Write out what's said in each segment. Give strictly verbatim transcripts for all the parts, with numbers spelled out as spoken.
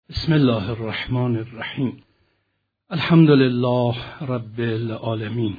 بسم الله الرحمن الرحیم. الحمد لله رب العالمین.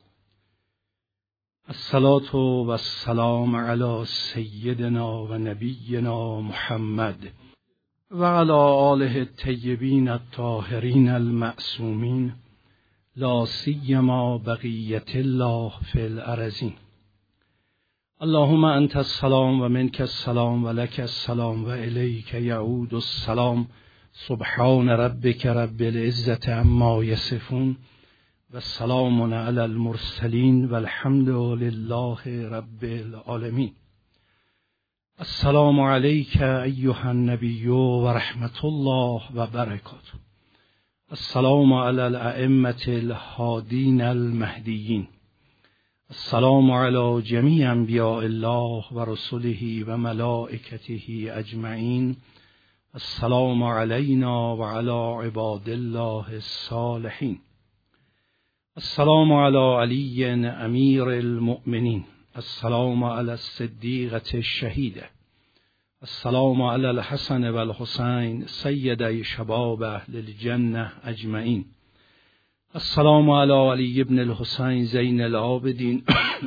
الصلاة و السلام علی سیدنا و نبینا محمد و علی آله الطیبین الطاهرین المعصومین، لا سیما بقیة الله فی الارضین. اللهم انت السلام و منک السلام و لک السلام و الیک یعود السلام. سبحان ربک رب العزة عما یصفون و سلام علی المرسلین و الحمد لله رب العالمین. السلام علیک ایها النبی و رحمت الله و برکاته. السلام علی الائمة الهادین المهدیین. السلام علی جمیع انبیاء الله و رسله و ملائکته اجمعین. السلام علینا و علی عباد الله الصالحین. السلام علی علی امیر المؤمنین. السلام علی الصدیقة الشهیده. السلام علی الحسن و الحسین سیدی شباب اهل الجنه اجمعین. السلام علی علی ابن الحسین زین العابدین.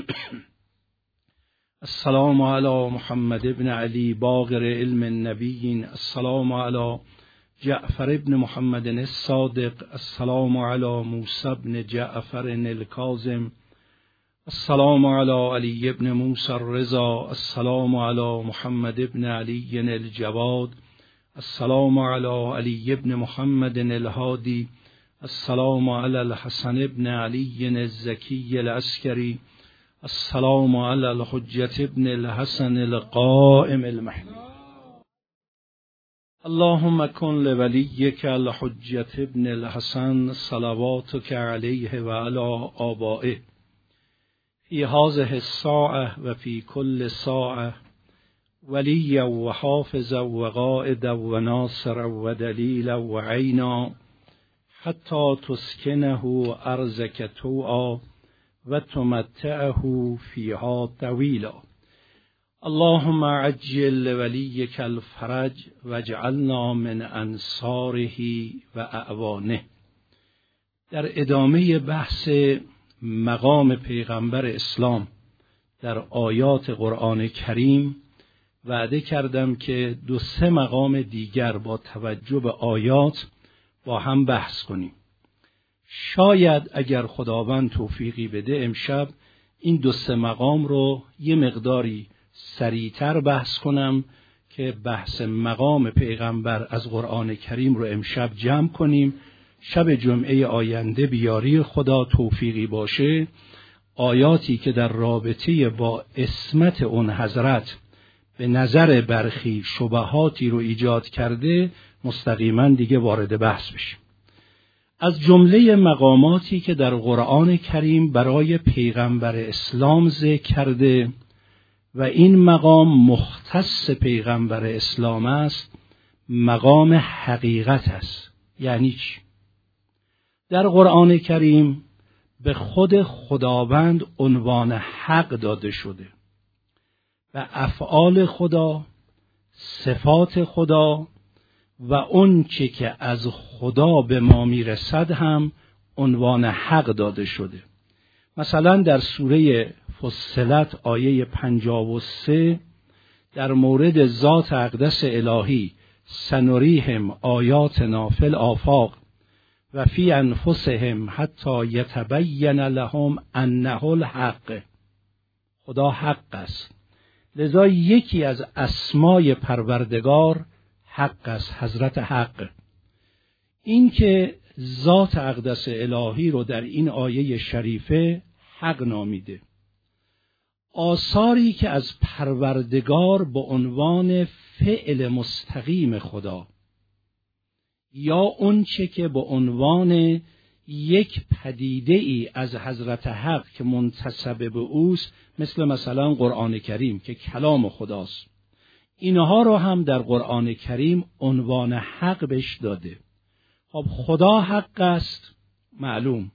السلام علی محمد ابن علی باقر علم النبیین. السلام علی جعفر ابن محمد الصادق. السلام علی موسی ابن جعفر الکاظم. السلام علی علی ابن موسی الرضا. السلام علی محمد ابن علی الجواد. السلام علی علی ابن محمد الهادی. السلام علی الحسن ابن علی الزکی العسکری. السلام علی الحجة ابن الحسن القائم المهدی. اللهم کن لولیک الحجة ابن الحسن صلواتک علیه و علی آبائه فی هذه الساعة و فی کل ساعة ولیا و حافظا و قائدا و ناصرا و دلیلا و عینا حتی تسکنه ارضک طوعا و تمتعه فیها طویلا. اللهم عجل لولیک الفرج واجعلنا من انصاره و اعوانه. در ادامه بحث مقام پیغمبر اسلام در آیات قرآن کریم وعده کردم که دو سه مقام دیگر با توجه به آیات با هم بحث کنیم. شاید اگر خداوند توفیقی بده امشب این دو سه مقام رو یه مقداری سریعتر بحث کنم که بحث مقام پیغمبر از قرآن کریم رو امشب جمع کنیم. شب جمعه آینده بیاری خدا توفیقی باشه آیاتی که در رابطه با عصمت اون حضرت به نظر برخی شبهاتی رو ایجاد کرده مستقیما دیگه وارد بحث بشیم. از جمله مقاماتی که در قرآن کریم برای پیغمبر اسلام ذکر کرده و این مقام مختص پیغمبر اسلام است، مقام حقیقت است. یعنی چی؟ در قرآن کریم به خود خداوند عنوان حق داده شده و افعال خدا، صفات خدا و اون چه که از خدا به ما میرسد هم عنوان حق داده شده. مثلا در سوره فصلت آیه پنجاه و سه در مورد ذات اقدس الهی سنریهم آیاتنا فی الآفاق و فی انفسهم حتی یتبین لهم انه الحق. خدا حق است، لذا یکی از اسمای پروردگار حق است، حضرت حق. این که ذات اقدس الهی رو در این آیه شریفه حق نامیده. آثاری که از پروردگار به عنوان فعل مستقیم خدا یا اون چه که به عنوان یک پدیده ای از حضرت حق که منتسب به اوست، مثل مثلا قرآن کریم که کلام خداست، اینها رو هم در قرآن کریم عنوان حق بهش داده. خب خدا حق است، معلوم.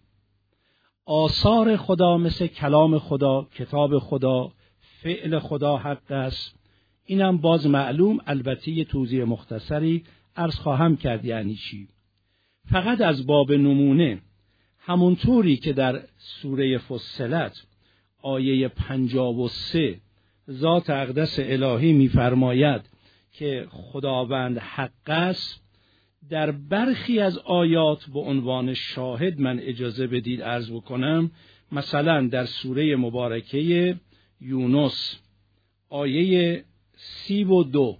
آثار خدا مثل کلام خدا، کتاب خدا، فعل خدا حق است. اینم باز معلوم، البته یه توضیح مختصری عرض خواهم کرد یعنی چی. فقط از باب نمونه، همونطوری که در سوره فصلت آیه پنجاه و سه ذات اقدس الهی می‌فرماید که خداوند حق است، در برخی از آیات به عنوان شاهد من اجازه بدید عرض بکنم. مثلا در سوره مبارکه یونس آیه سی و دو،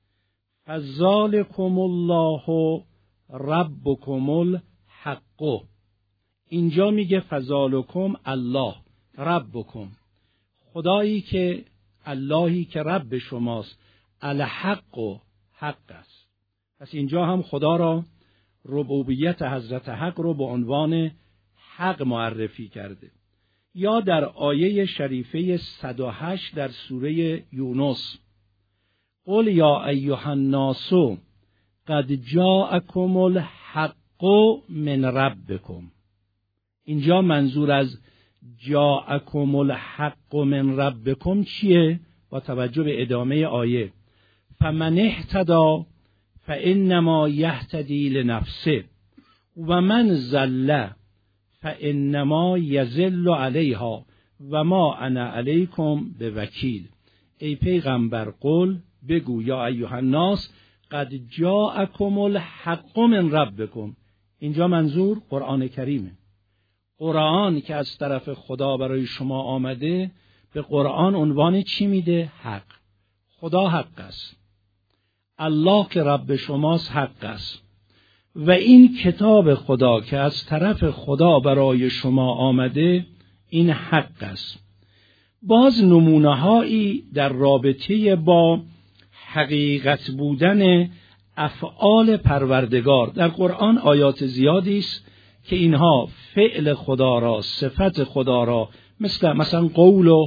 فذلکم الله ربکم الحق، اینجا میگه فذلکم الله ربکم، خدایی که اللهی که رب شماست، الحق و حق است. پس اینجا هم خدا را، ربوبیت حضرت حق رو به عنوان حق معرفی کرده. یا در آیه شریفه صد و هشت در سوره یونس، قل یا ایها الناس قد جاءکم الحق من ربکم، اینجا منظور از جاءکم الحق من ربکم چیه؟ با توجه به ادامه آیه، فمن اهتدی فانما یهتدی لنفسه و من ضل فانما یضل علیها و ما انا علیکم بوکیل. ای پیغمبر قل، بگو یا ایها الناس قد جاءکم الحق من ربکم، اینجا منظور قرآن کریمه. قرآن که از طرف خدا برای شما آمده، به قرآن عنوان چی میده؟ حق. خدا حق است، الله که رب شماست حق است، و این کتاب خدا که از طرف خدا برای شما آمده این حق است. باز نمونه‌هایی در رابطه با حقیقت بودن افعال پروردگار در قرآن آیات زیادی است که اینها فعل خدا را، صفت خدا را، مثل مثلا قول و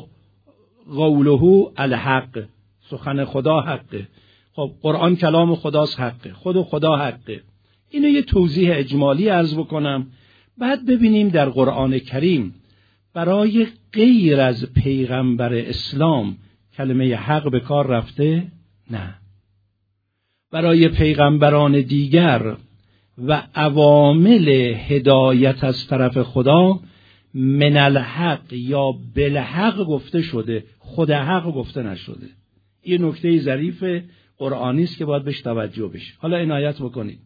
قوله الحق، سخن خدا حقه. خب قرآن کلام خداست، حقه، خود خدا حقه. اینو یه توضیح اجمالی عرض بکنم، بعد ببینیم در قرآن کریم برای غیر از پیغمبر اسلام کلمه حق به کار رفته؟ نه. برای پیغمبران دیگر و عوامل هدایت از طرف خدا من الحق یا بالحق گفته شده، خود حق گفته نشده. این نکته ظریف قرآنی است که باید بهش توجه بشه. حالا عنایت بکنید.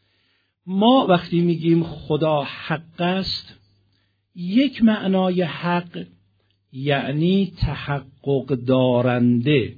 ما وقتی میگیم خدا حق است، یک معنای حق یعنی تحقق دارنده،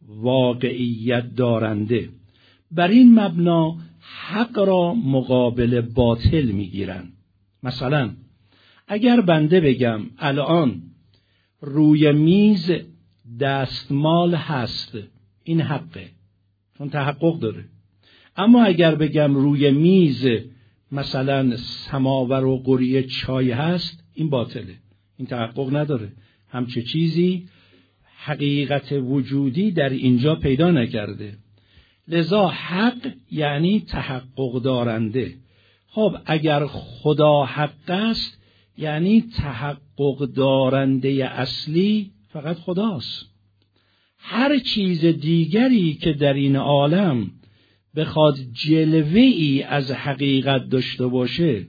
واقعیت دارنده. بر این مبنا حق را مقابل باطل میگیرن. مثلا اگر بنده بگم الان روی میز دستمال هست، این حقه، چون تحقق داره. اما اگر بگم روی میز مثلا سماور و قوری چای هست، این باطله، این تحقق نداره. همچه چیزی حقیقت وجودی در اینجا پیدا نکرده. لذا حق یعنی تحقق دارنده. خب اگر خدا حق است یعنی تحقق دارنده اصلی فقط خداست. هر چیز دیگری که در این عالم بخواد جلوه‌ای از حقیقت داشته باشه،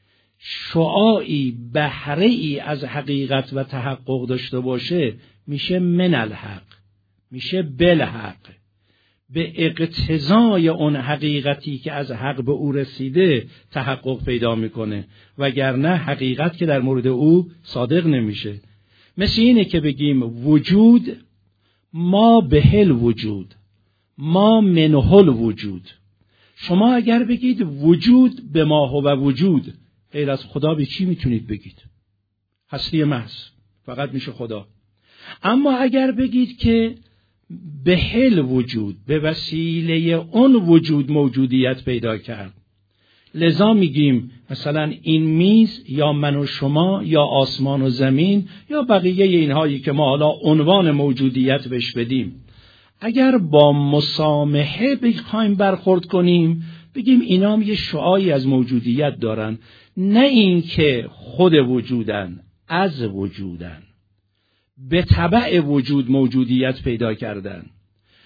شعاعی، بهره‌ای از حقیقت و تحقق داشته باشه، میشه من الحق، میشه بالحق، به اقتضای اون حقیقتی که از حق به او رسیده تحقق پیدا میکنه، وگرنه حقیقت که در مورد او صادق نمیشه. مثل اینه که بگیم وجود ما بهل وجود، ما منهل وجود. شما اگر بگید وجود به ما هو وجود، غیر از خدا به چی میتونید بگید؟ هستی محض، فقط میشه خدا. اما اگر بگید که بهل وجود، به وسیله اون وجود موجودیت پیدا کرد، لذا میگیم مثلا این میز یا من و شما یا آسمان و زمین یا بقیه اینهایی که ما حالا عنوان موجودیت بهش بدیم، اگر با مسامحه بخوایم برخورد کنیم، بگیم اینا هم یه شعاعی از موجودیت دارن، نه این که خود وجودن، از وجودن، به تبع وجود موجودیت پیدا کردن.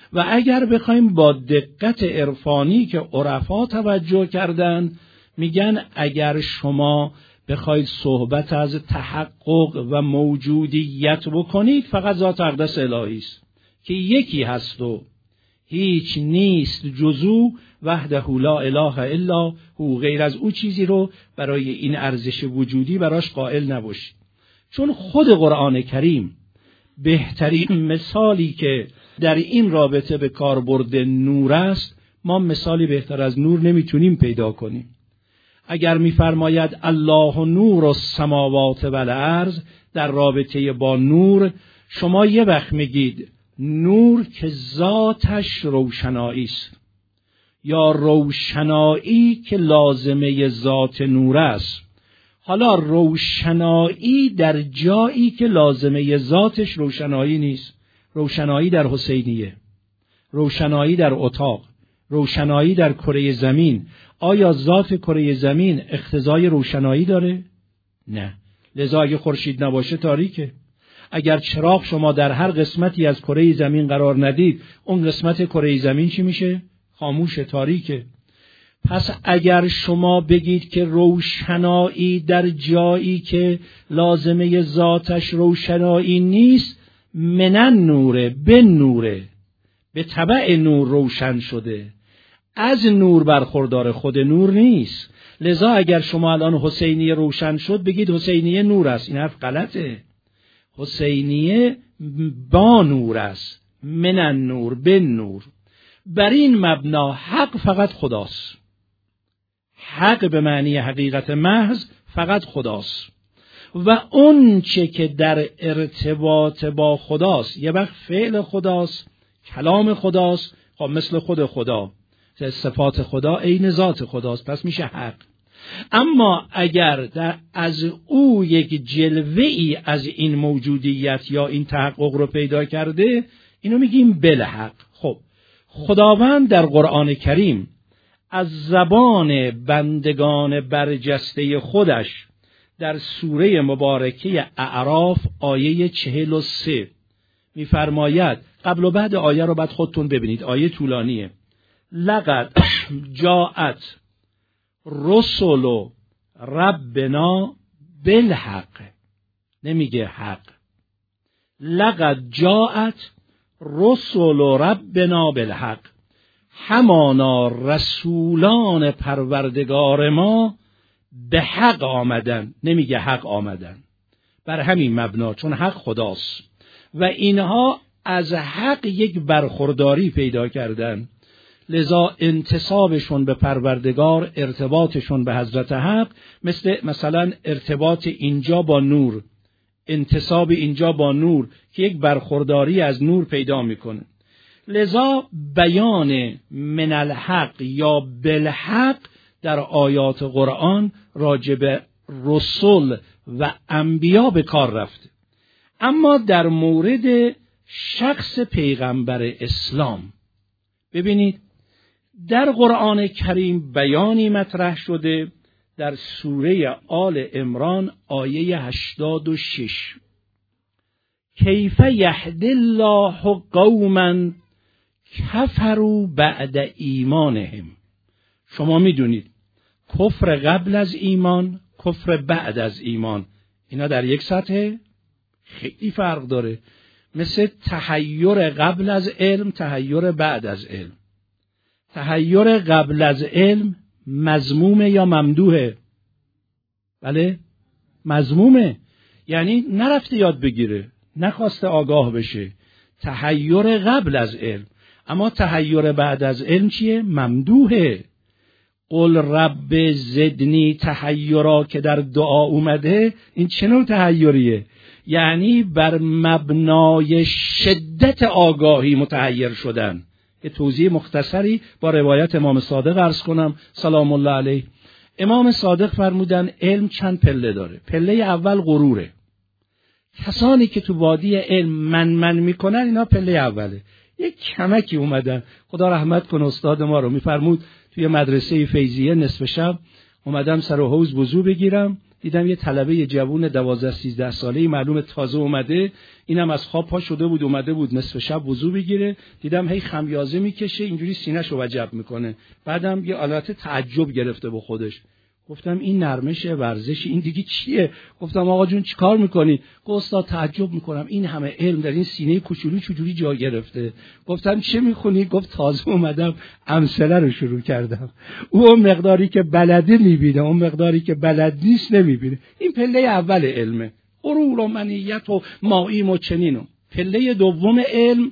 و اگر بخوایم با دقت عرفانی که عرفا توجه کردن، میگن اگر شما بخواید صحبت از تحقق و موجودیت بکنید، فقط ذات اقدس الهی است که یکی هست و هیچ نیست جزو، وحده لا اله الا هو، غیر از او چیزی رو برای این ارزش وجودی براش قائل نباشید. چون خود قرآن کریم بهترین مثالی که در این رابطه به کار برده نور است، ما مثالی بهتر از نور نمیتونیم پیدا کنیم. اگر میفرماید الله نور السماوات و الارض در رابطه با نور، شما یه وقت میگید نور که ذاتش روشنایی است، یا روشنایی که لازمه ذات نور است. حالا روشنایی در جایی که لازمه ذاتش روشنایی نیست، روشنایی در حسینیه، روشنایی در اتاق، روشنایی در کره زمین، آیا ذات کره زمین اقتضای روشنایی داره؟ نه. لذا اگه خورشید نباشه تاریکه. اگر چراغ شما در هر قسمتی از کره زمین قرار ندید، اون قسمت کره زمین چی میشه؟ خاموش، تاریکه. پس اگر شما بگید که روشنایی در جایی که لازمه ذاتش روشنایی نیست، منن نوره، به نوره، به تبع نور روشن شده، از نور برخوردار، خود نور نیست. لذا اگر شما الان حسینیه روشن شد، بگید حسینیه نور است. این حرف غلطه. حسینیه با نور است، منن نور، به نور. بر این مبنا حق فقط خداست. حق به معنی حقیقت محض فقط خداست و اون چه که در ارتباط با خداست، یه وقت فعل خداست، کلام خداست، خب مثل خود خدا، صفات خدا عین ذات خداست، پس میشه حق. اما اگر در از او یک جلوه ای از این موجودیت یا این تحقق رو پیدا کرده، اینو میگیم بالحق. خب خداوند در قرآن کریم از زبان بندگان برجسته خودش در سوره مبارکه اعراف آیه چهل و سه میفرماید، قبل و بعد آیه رو بعد خودتون ببینید، آیه طولانیه. لقد جاءت رسل ربنا بالحق، نمیگه حق. لقد جاءت رسل ربنا بالحق، همانا رسولان پروردگار ما به حق آمدن، نمیگه حق آمدن. بر همین مبنا، چون حق خداست و اینها از حق یک برخورداری پیدا کردن، لذا انتسابشون به پروردگار، ارتباطشون به حضرت حق، مثل مثلا ارتباط اینجا با نور، انتساب اینجا با نور که یک برخورداری از نور پیدا میکنه. لذا بیان من الحق یا بالحق در آیات قرآن راجب رسول و انبیا به کار رفته. اما در مورد شخص پیغمبر اسلام ببینید، در قرآن کریم بیانی مطرح شده در سوره آل عمران آیه هشتاد و شش. کیف یهدی الله قوما کفروا بعد ایمانهم. شما میدونید کفر قبل از ایمان، کفر بعد از ایمان، اینا در یک سطح خیلی فرق داره. مثل تحیر قبل از علم، تحیر بعد از علم. تحیر قبل از علم مذمومه یا ممدوحه؟ بله مذمومه، یعنی نرفته یاد بگیره، نخواسته آگاه بشه. تحیر قبل از علم. اما تحیر بعد از علم چیه؟ ممدوحه. قل رب زدنی تحیرا که در دعا اومده، این چه نوع تحیریه؟ یعنی بر مبنای شدت آگاهی متحیر شدن. یه توضیح مختصری با روایت امام صادق عرض کنم سلام الله علیه. امام صادق فرمودن علم چند پله داره. پله اول غروره. کسانی که تو وادی علم من من میکنن، اینا پله اوله. یک کمکی اومدن، خدا رحمت کنه استاد ما رو، میفرمود توی مدرسه فیضیه نصف شب اومدم سر و حوض وضو بگیرم، دیدم یه طلبه جوون دوازده سیزده ساله‌ای معلومه تازه اومده، اینم از خواب پا شده بود اومده بود نصف شب وضو بگیره، دیدم هی خمیازه میکشه اینجوری سینه‌شو وجب میکنه. بعدم یه حالت تعجب گرفته با خودش. گفتم این نرمشه ورزش این دیگه چیه؟ گفتم آقا جون چیکار میکنی؟ گفت استاد تعجب میکنم این همه علم در این سینه کوچولو چجوری جا گرفته. گفتم چه میخونی؟ گفت تازه اومدم امثله رو شروع کردم. او اون مقداری که بلده میبینه، اون مقداری که بلد نیست نمیبینه. این پله اول علمه، غرور و منیت و ماییم و چنینو. پله دوم علم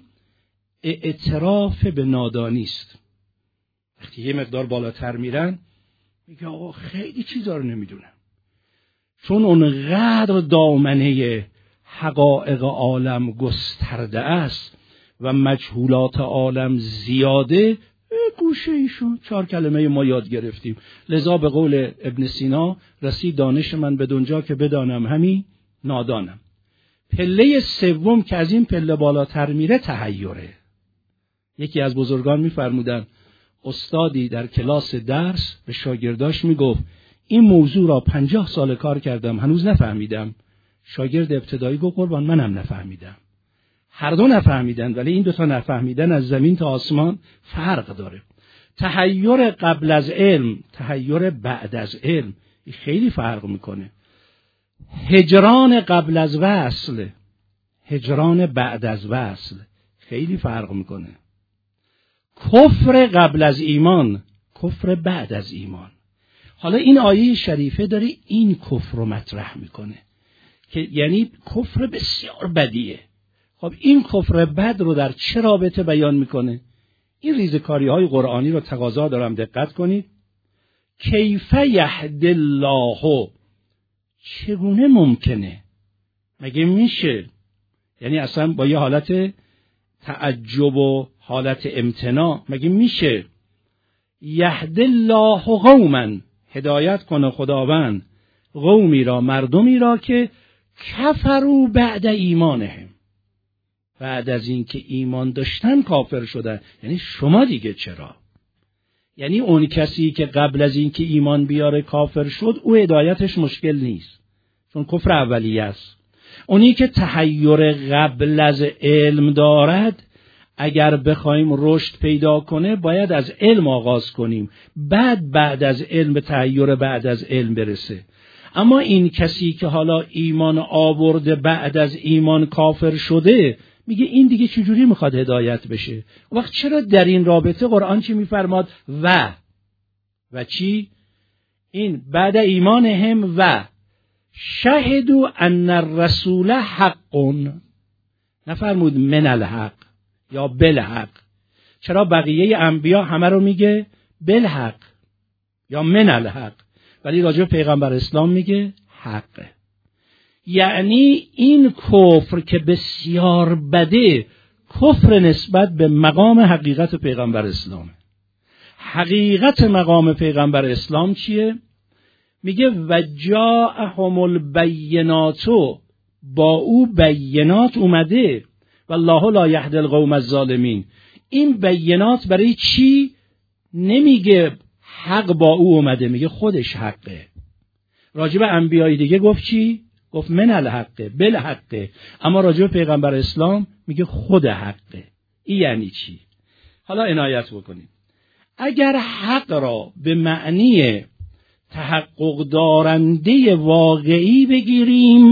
اعتراف به نادانی است. وقتی یه مقدار بالاتر میرن میگه آقا خیلی چیزا رو نمیدونم، چون اونقدر دامنه حقایق عالم گسترده است و مجهولات عالم زیاده، گوشه ایشون چهار کلمه ما یاد گرفتیم. لذا به قول ابن سینا رسید دانش من به دنجا که بدانم همی نادانم. پله سوم که از این پله بالاتر میره تحیره. یکی از بزرگان میفرمودن استادی در کلاس درس به شاگرداش میگفت این موضوع را پنجاه سال کار کردم هنوز نفهمیدم. شاگرد ابتدایی گفت قربان منم نفهمیدم. هر دو نفهمیدن، ولی این دو تا نفهمیدن از زمین تا آسمان فرق داره. تحیر قبل از علم، تحیر بعد از علم خیلی فرق میکنه. هجران قبل از وصل، هجران بعد از وصل خیلی فرق میکنه. کفر قبل از ایمان، کفر بعد از ایمان. حالا این آیه شریفه داره این کفر رو مطرح میکنه که یعنی کفر بسیار بدیه. خب این کفر بد رو در چه رابطه بیان میکنه؟ این ریزکاری های قرآنی رو تقاضا دارم دقت کنید. کیف یهدی الله، چگونه ممکنه؟ مگه میشه؟ یعنی اصلا با یه حالت تعجب و حالت امتناع مگه میشه؟ یهدی الله قوما، هدایت کنه خداوند قومی را، مردمی را که کفروا بعد ایمانهم، بعد از این که ایمان داشتن کافر شدن. یعنی شما دیگه چرا؟ یعنی اون کسی که قبل از این که ایمان بیاره کافر شد او هدایتش مشکل نیست، چون کفر اولیه است. اونی که تحیر قبل از علم دارد اگر بخوایم رشد پیدا کنه باید از علم آغاز کنیم، بعد بعد از علم به تحیر بعد از علم برسه. اما این کسی که حالا ایمان آورده بعد از ایمان کافر شده میگه این دیگه چجوری میخواد هدایت بشه؟ وقت چرا در این رابطه قرآن چی میفرماد؟ و و چی؟ این بعد ایمان هم و شهدوا ان الرسول حق، نفرمود من الحق یا بالحق. چرا بقیه انبیا همه رو میگه بالحق یا من الحق، ولی راجع به پیغمبر اسلام میگه حق؟ یعنی این کفر که بسیار بده کفر نسبت به مقام حقیقت پیغمبر اسلامه. حقیقت مقام پیغمبر اسلام چیه؟ میگه و جاءهم البینات، با او بینات اومده، والله لا یهدی القوم الظالمین. این بینات برای چی؟ نمیگه حق با او اومده، میگه خودش حقه. راجب انبیای دیگه گفت چی؟ گفت من الحقه بالحقه، اما راجب پیغمبر اسلام میگه خود حقه. این یعنی چی؟ حالا عنایت بکنید. اگر حق را به معنی تحقق دارنده واقعی بگیریم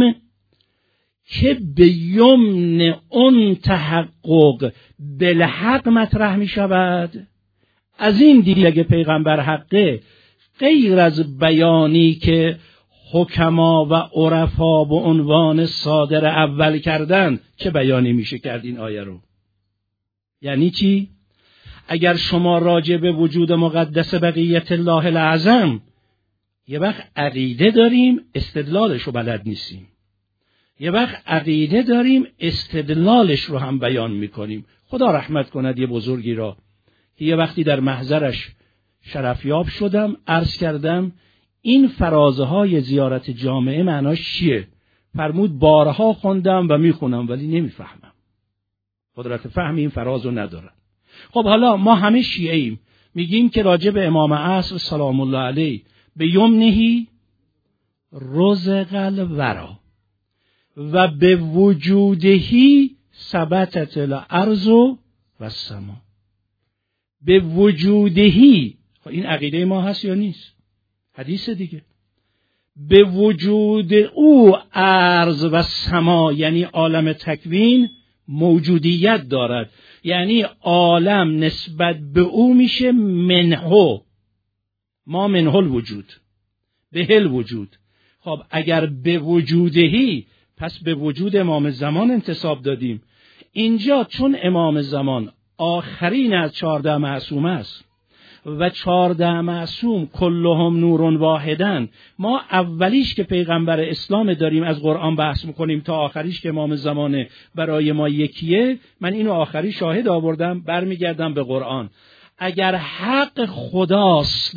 که به یمن اون تحقق بالحق مطرح می شود، از این دیگه اگه پیغمبر حقه، غیر از بیانی که حکما و عرفا به عنوان صادر اول کردن، چه بیانی میشه کرد این آیه رو؟ یعنی چی؟ اگر شما راجع به وجود مقدس بقیت الله الاعظم یه وقت عقیده داریم استدلالش رو بلد نیستیم، یه وقت عقیده داریم استدلالش رو هم بیان میکنیم. خدا رحمت کند یه بزرگی را که یه وقتی در محضرش شرفیاب شدم، عرض کردم این فرازه های زیارت جامعه معناش چیه؟ فرمود بارها خوندم و میخونم ولی نمیفهمم، قدرت فهم این فراز رو ندارم. خب حالا ما همه شیعه ایم، میگیم که راجع به امام عصر سلام الله علیه به یمنهی رزق الورا و به وجودهی ثبتت الارض و السما. به وجودهی، این عقیده ما هست یا نیست؟ حدیث دیگه. به وجود او ارض و سما، یعنی عالم تکوین موجودیت دارد، یعنی عالم نسبت به او میشه منهو، ما منهو الوجود، به هل وجود. خب اگر به وجودهی، پس به وجود امام زمان انتساب دادیم. اینجا چون امام زمان آخرین از چهارده معصوم است و چهارده معصوم کلهم نورون واحدن، ما اولیش که پیغمبر اسلام داریم از قرآن بحث میکنیم تا آخریش که امام زمانه برای ما یکیه. من اینو آخری شاهد آوردم، برمیگردم به قرآن. اگر حق خداست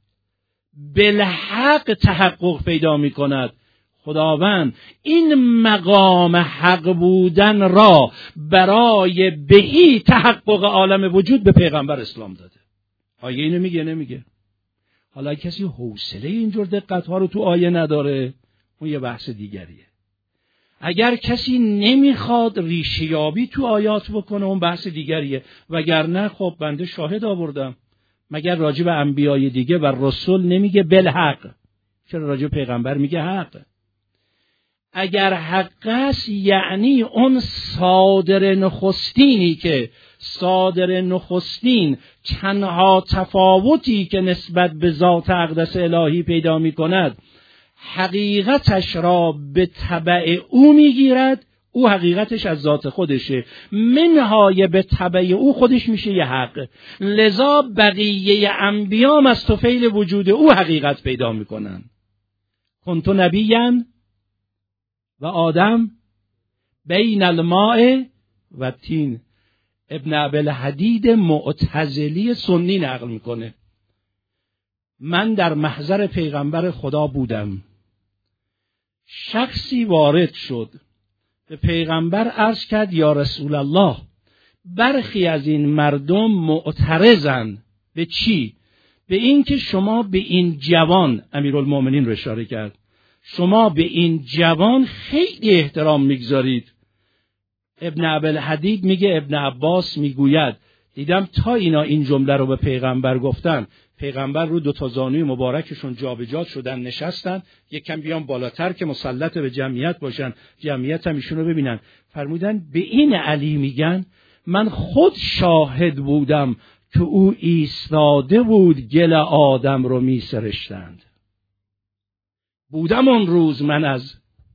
بالحق تحقق پیدا میکند، خداوند این مقام حق بودن را برای بهی تحقق عالم وجود به پیغمبر اسلام داده. آیه اینو میگه نمیگه؟ حالا کسی حوصله اینجور دقت ها رو تو آیه نداره، اون یه بحث دیگریه. اگر کسی نمیخواد ریشه‌یابی تو آیات بکنه، اون بحث دیگریه. وگرنه خب بنده شاهد آوردم، مگر راجع به انبیای دیگه و رسول نمیگه بالحق؟ چرا راجع به پیغمبر میگه حق؟ اگر حق است یعنی اون صادر نخستینی که صادر نخستین تنها تفاوتی که نسبت به ذات اقدس الهی پیدا می کند حقیقتش را به تبع او می گیرد، او حقیقتش از ذات خودشه، منهای به تبع او خودش میشه یه حق. لذا بقیه انبیام از طفیل وجود او حقیقت پیدا می کنن. کنت نبیاً و آدم بین الماء و تین. ابن ابوالحدید معتزلی سنی نقل میکنه، من در محضر پیغمبر خدا بودم، شخصی وارد شد به پیغمبر عرض کرد یا رسول الله، برخی از این مردم معترضن به چی؟ به این که شما به این جوان، امیرالمومنین رو اشاره کرد، شما به این جوان خیلی احترام میگذارید. ابن ابوالحدید میگه ابن عباس میگوید دیدم تا اینا این جمله رو به پیغمبر گفتن، پیغمبر رو دو تا زانوی مبارکشون جابجا شدن، نشستن، یکم بیان بالاتر که مسلط به جمعیت باشن، جمعیت هم ایشون رو ببینن. فرمودن به این علی میگن من خود شاهد بودم که او ایستاده بود گل آدم رو میسرشتند. بودم اون روز من از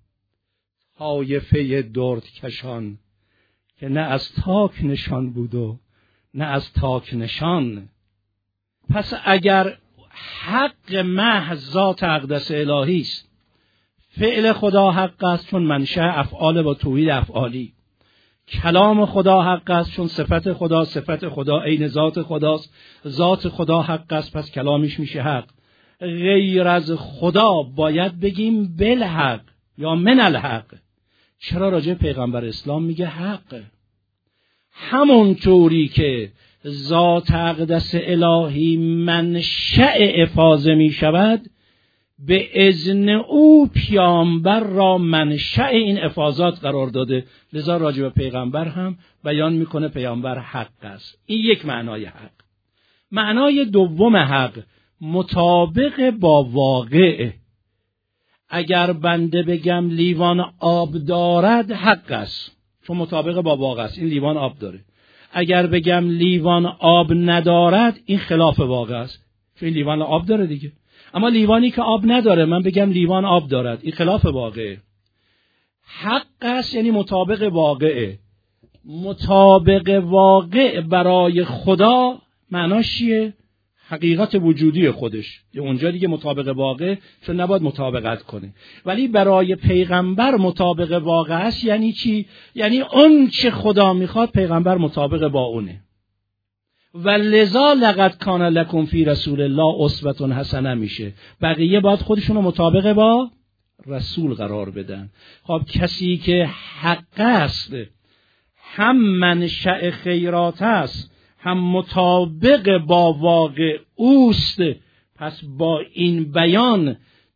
طایفه دردکشان که نه از تاک نشان بود و نه از تاک نشان. پس اگر حق محض ذات اقدس الهی است، فعل خدا حق است چون منشأ افعال با توحید افعالی، کلام خدا حق است چون صفت خدا صفت خدا عین ذات خداست، ذات خدا حق است پس کلامیش میشه حق. غیر از خدا باید بگیم بالحق یا من الحق. چرا راجع پیغمبر اسلام میگه حق؟ همون طوری که ذات اقدس الهی منشأ افاضه می شود، به اذن او پیامبر را منشأ این افاضات قرار داده، لذا راجع به پیغمبر هم بیان میکنه پیامبر حق است. این یک معنای حق. معنای دوم حق مطابق با واقع. اگر بنده بگم لیوان آب دارد حق است چون مطابق با واقع است، این لیوان آب داره. اگر بگم لیوان آب ندارد این خلاف واقع است چون این لیوان آب داره دیگه. اما لیوانی که آب نداره من بگم لیوان آب دارد، این خلاف واقعه. حق است یعنی مطابق واقعه. مطابق واقع برای خدا معناش چیه؟ حقیقت وجودی خودش. اونجا دیگه مطابق واقع چون نباید مطابقت کنه. ولی برای پیغمبر مطابق واقع است یعنی چی؟ یعنی اون چه خدا میخواد پیغمبر مطابق با اونه. و لذا لقد کان لکم فی رسول الله اسوة حسنه میشه. بقیه باید خودشونو مطابق با رسول قرار بدن. خب کسی که حق است، هم منشأ خیرات است، هم مطابق با واقع اوست، پس با این بیان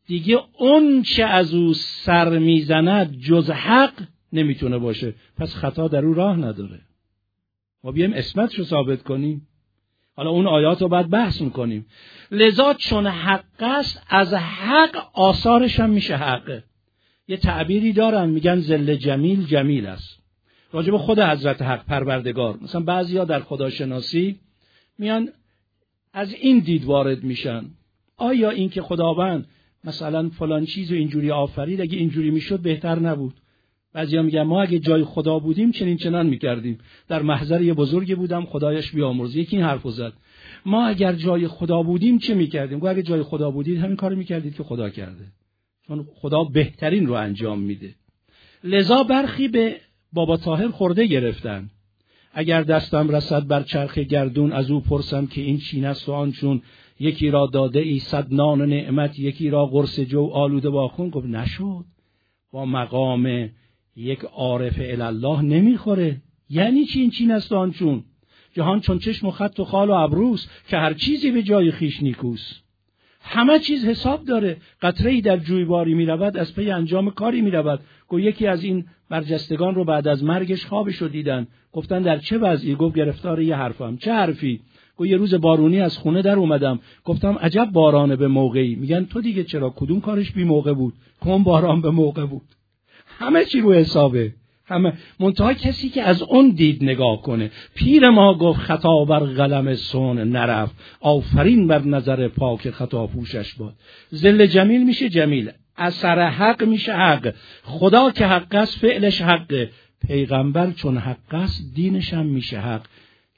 دیگه اون چه از او سر میزند جز حق نمیتونه باشه، پس خطا در او راه نداره. ما بیایم اسمتشو ثابت کنیم. حالا اون آیات رو بعد بحث میکنیم. لذا چون حق است، از حق آثارش هم میشه حق. یه تعبیری دارن میگن ذل جمیل جمیل است، راجع به خود حضرت حق پروردگار. مثلا بعضیا در خداشناسی میان از این دید وارد میشن، آیا این که خداوند مثلا فلان چیز و اینجوری آفرید، اگه اینجوری میشد بهتر نبود؟ بعضیا میگن ما اگه جای خدا بودیم چنین چنان میکردیم. در محضر یه بزرگی بودم، خدایش بیامرزه، یکی این حرفو زد، ما اگر جای خدا بودیم چه میکردیم؟ گفت اگه جای خدا بودید همین کارو میکردید که خدا کرده، چون خدا بهترین رو انجام میده. لذا برخی به بابا طاهر خورده گرفتن، اگر دستم رسد بر چرخ گردون، از او پرسم که این چین است و آن چون، یکی را داده ای صد نان و نعمت، یکی را قرص جو آلوده با خون. گفت نشد، با مقام یک عارف الله نمیخوره. یعنی چی این چین است و آن چون؟ جهان چون چشم و خط و خال و ابروست، که هر چیزی به جای خیش نیکوست. همه چیز حساب داره. قطره‌ای در جویباری می رود، از پی انجام کاری می رود. گفت یکی از این برجستگان رو بعد از مرگش خوابش رو دیدن، گفتن در چه وضعی؟ گفت گرفتار یه حرفم. چه حرفی؟ گفت یه روز بارونی از خونه در اومدم، گفتم عجب بارانه به موقعی. میگن تو دیگه چرا؟ کدوم کارش بی موقع بود؟ کدوم باران به موقع بود؟ همه چی رو حسابه. همه منتها کسی که از اون دید نگاه کنه. پیر ما گفت خطا بر قلم سون نرفت، آفرین بر نظر پاک خطا پوشش باد. ذل جمیل میشه جمیل، اثر حق میشه حق. خدا که حق است فعلش حقه، پیغمبر چون حق است دینش هم میشه حق.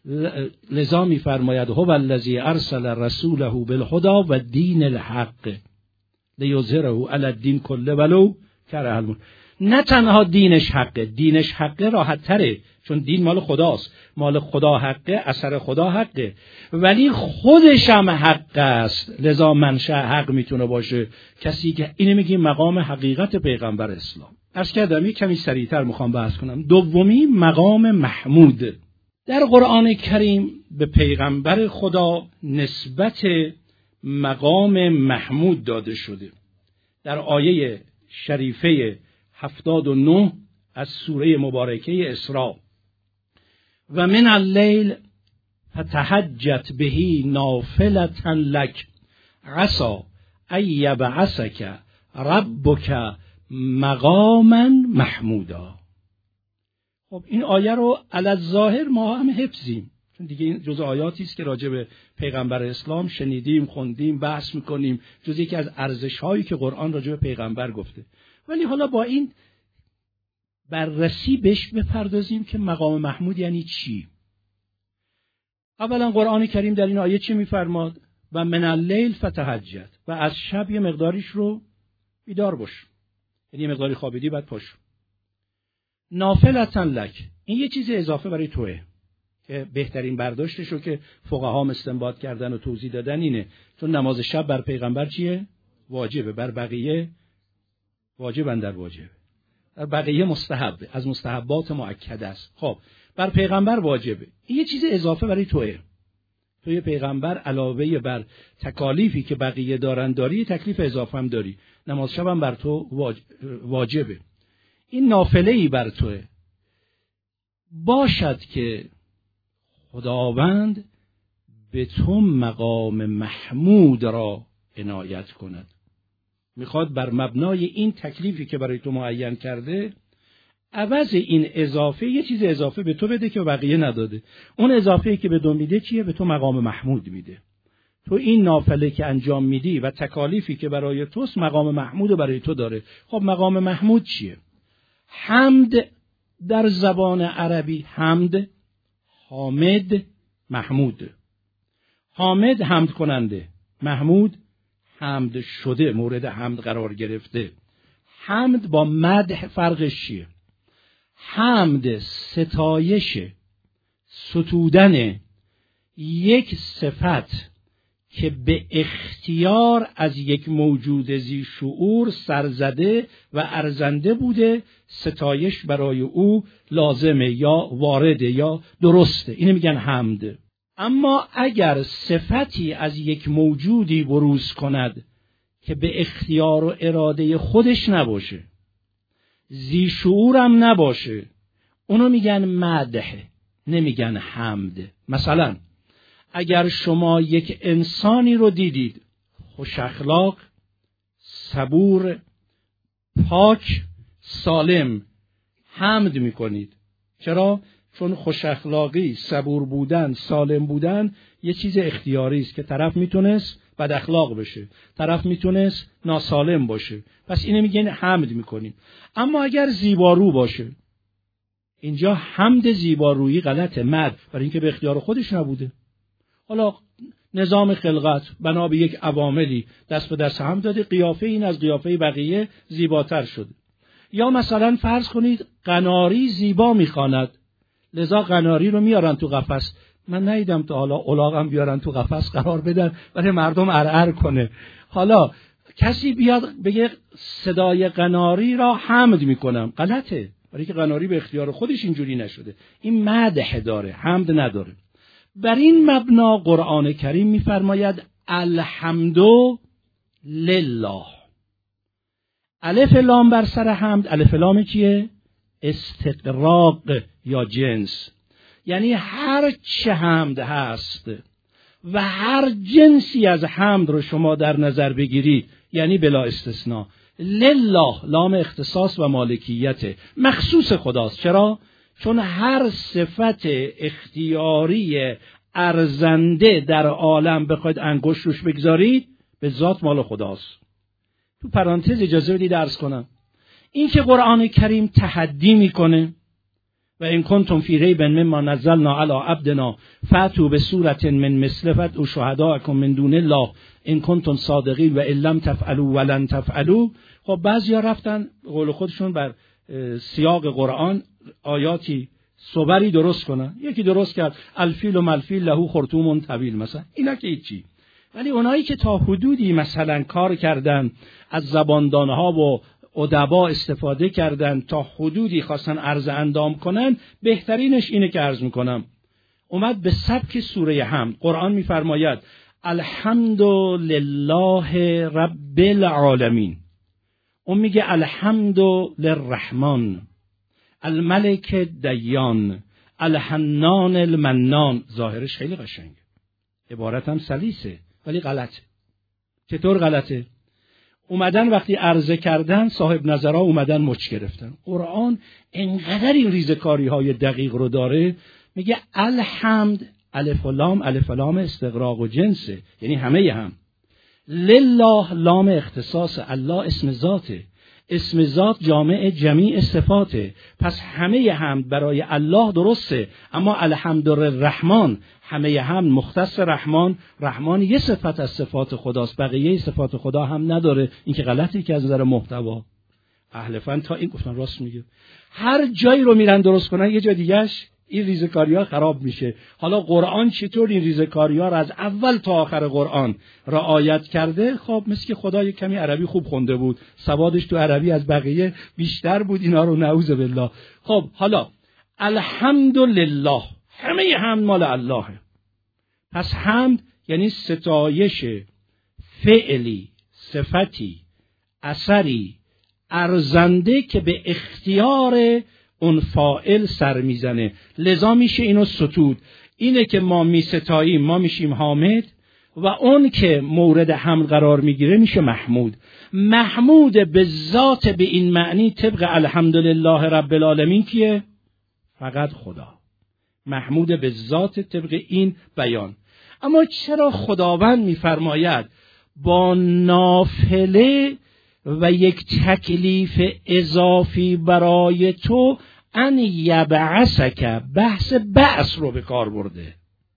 لذا میفرماید هو الذی ارسل رسوله بالهدی و دین الحق لیظهره علی الدین کله ولو کره المشرکون. نه تنها دینش حقه، دینش حقه راحت تره، چون دین مال خداست، مال خدا حقه، اثر خدا حقه، ولی خودش هم حق است. لذا منشأ حق میتونه باشه کسی که اینه میگیم مقام حقیقت پیغمبر اسلام. عرض کردم یک کمی سریعتر میخوام بحث کنم. دومی مقام محمود. در قرآن کریم به پیغمبر خدا نسبت مقام محمود داده شده. در آیه شریفه هفتاد و نه از سوره مبارکه اسراء، و من اللیل فتهجت بهی نافلة لک عسى ان یبعثک ربک مقاما محمودا. خب این آیه رو علی الظاهر ما هم حفظیم، چون دیگه این جزء آیاتی است که راجع به پیغمبر اسلام شنیدیم، خوندیم، بحث میکنیم، جز یکی از ارزش هایی که قرآن راجع به پیغمبر گفته. ولی حالا با این بررسی بهش بپردازیم که مقام محمود یعنی چی. اولا قرآن کریم در این آیه چی میفرماد؟ و من اللیل فتهجد، و از شب یه مقداریش رو بیدار باش، یعنی یه مقداری خوابیدی بعد پاش. نافلة لک، این یه چیز اضافه برای توئه که بهترین برداشتش رو که فقها استنباط کردن و توضیح دادن اینه، چون نماز شب بر پیغمبر چیه؟ واجبه، بر بقیه واجبن، در واجبه، در بقیه مستحبه، از مستحبات مؤکد است. خب بر پیغمبر واجبه، این یه چیز اضافه برای توئه. توی پیغمبر علاوه بر تکالیفی که بقیه دارن داری، تکلیف اضافه هم داری. نماز شب هم بر تو واجبه. این نافله‌ای بر توئه. باشد که خداوند به تو مقام محمود را عنایت کند، میخواد بر مبنای این تکلیفی که برای تو معین کرده عوض این اضافه یه چیز اضافه به تو بده که بقیه نداده. اون اضافه‌ای که به تو میده چیه؟ به تو مقام محمود میده. تو این نافله که انجام میدی و تکالیفی که برای توست مقام محمود برای تو داره. خب مقام محمود چیه؟ حمد در زبان عربی، حمد، حامد، محمود. حامد حمد کننده، محمود حمد شده، مورد حمد قرار گرفته. حمد با مدح فرقش چیه؟ حمد ستایش، ستودن یک صفت که به اختیار از یک موجود ذی شعور سرزده و ارزنده بوده، ستایش برای او لازمه یا وارده یا درسته، اینه میگن حمد. اما اگر صفتی از یک موجودی بروز کند که به اختیار و اراده خودش نباشه، ذی شعورم نباشه، اونو میگن مدح، نمیگن حمد. مثلا اگر شما یک انسانی رو دیدید خوش اخلاق، صبور، پاک، سالم، حمد میکنید. چرا؟ چون خوش اخلاقی، صبور بودن، سالم بودن یه چیز اختیاری است که طرف میتونست بد اخلاق بشه، طرف میتونست ناسالم باشه، پس اینو میگن حمد میکنیم. اما اگر زیبارو باشه، اینجا حمد زیبارویی غلطه، مد، برای اینکه به اختیار خودش نبوده. حالا نظام خلقت بنا به یک عواملی دست به دست هم داده، قیافه این از قیافه بقیه زیباتر شده. یا مثلا فرض کنید قناری زیبا میخواند، لذا قناری رو میارن تو قفس. من ندیدم تا حالا الاغم بیارن تو قفس قرار بدن برای مردم ارعر کنه. حالا کسی بیاد بگه صدای قناری را حمد میکنم، غلطه، برای که قناری به اختیار خودش اینجوری نشده. این مدح داره، حمد نداره. بر این مبنا قرآن کریم میفرماید الحمد لله. الف لام بر سر حمد، الف لام کیه؟ استقراق یا جنس، یعنی هر چه حمد هست و هر جنسی از حمد رو شما در نظر بگیرید، یعنی بلا استثناء. لله لام اختصاص و مالکیت، مخصوص خداست. چرا؟ چون هر صفت اختیاری ارزنده در عالم بخواید انگشت روش بگذارید، به ذات مال خداست. تو پرانتز اجازه بدید عرض کنم، این که قرآن کریم تحدی میکنه و این کنتم فی ریب مما نزلنا علی عبدنا فاتوا بسورة من مثله فادعوا شهداءکم من دون الله ان کنتم صادقین و ان لم تفعلوا ولن تفعلوا. خب بعضیا رفتن قول خودشون بر سیاق قرآن آیاتی صبری درست کنن. یکی درست کرد الفیل و ملفیل له خرطوم طویل مثلا، اینا که هیچی. ولی اونایی که تا حدودی مثلا کار کردن، از زباندانها و ادبا استفاده کردن، تا حدودی خواستن عرض اندام کنن، بهترینش اینه که عرض میکنم. اومد به سبک سوره حمد. قرآن میفرماید الحمد لله رب العالمین. اون میگه الحمد للرحمن الملک دیان الحنان المنان. ظاهرش خیلی قشنگه، عبارت هم سلیسه، ولی غلطه. چطور غلطه؟ اومدن وقتی عرضه کردن صاحب نظرها اومدن مچ گرفتن. قرآن انقدر این ریزکاری های دقیق رو داره، میگه الحمد، الف و لام، الف و لام استغراق و جنسه، یعنی همه هم. لله لام اختصاص، الله اسم ذاته، اسم ذات جامع جمیع صفاته، پس همه حمد برای الله درسته. اما الحمدلرحمن، همه حمد مختص رحمان. رحمان یه صفت از صفات خداست، بقیه صفات خدا هم نداره. این که غلطی که از نظر محتوا. اهل فن تا این گفتن راست میگه، هر جایی رو میرن درست کنن یه جا دیگهش این ریزکاری‌ها خراب میشه. حالا قرآن چطور این ریزکاری‌ها رو از اول تا آخر قرآن رعایت کرده؟ خب مثل که خدا یک کمی عربی خوب خونده بود، سوادش تو عربی از بقیه بیشتر بود، اینا رو نعوذ بالله. خب حالا الحمدلله، همه حمد مال اللهه. پس حمد یعنی ستایش فعلی، صفتی، اثری ارزنده که به اختیار اون فاعل سر میزنه. لذا میشه اینو ستود. اینه که ما میستاییم، ما میشیم حامد، و اون که مورد حمد قرار میگیره میشه محمود. محمود به ذات به این معنی طبق الحمدلله رب العالمین کیه؟ فقط خدا. محمود به ذات طبق این بیان. اما چرا خداوند میفرماید با نافله و یک تکلیف اضافی برای تو ان یبعثک، بحث بعث رو به کار برده؟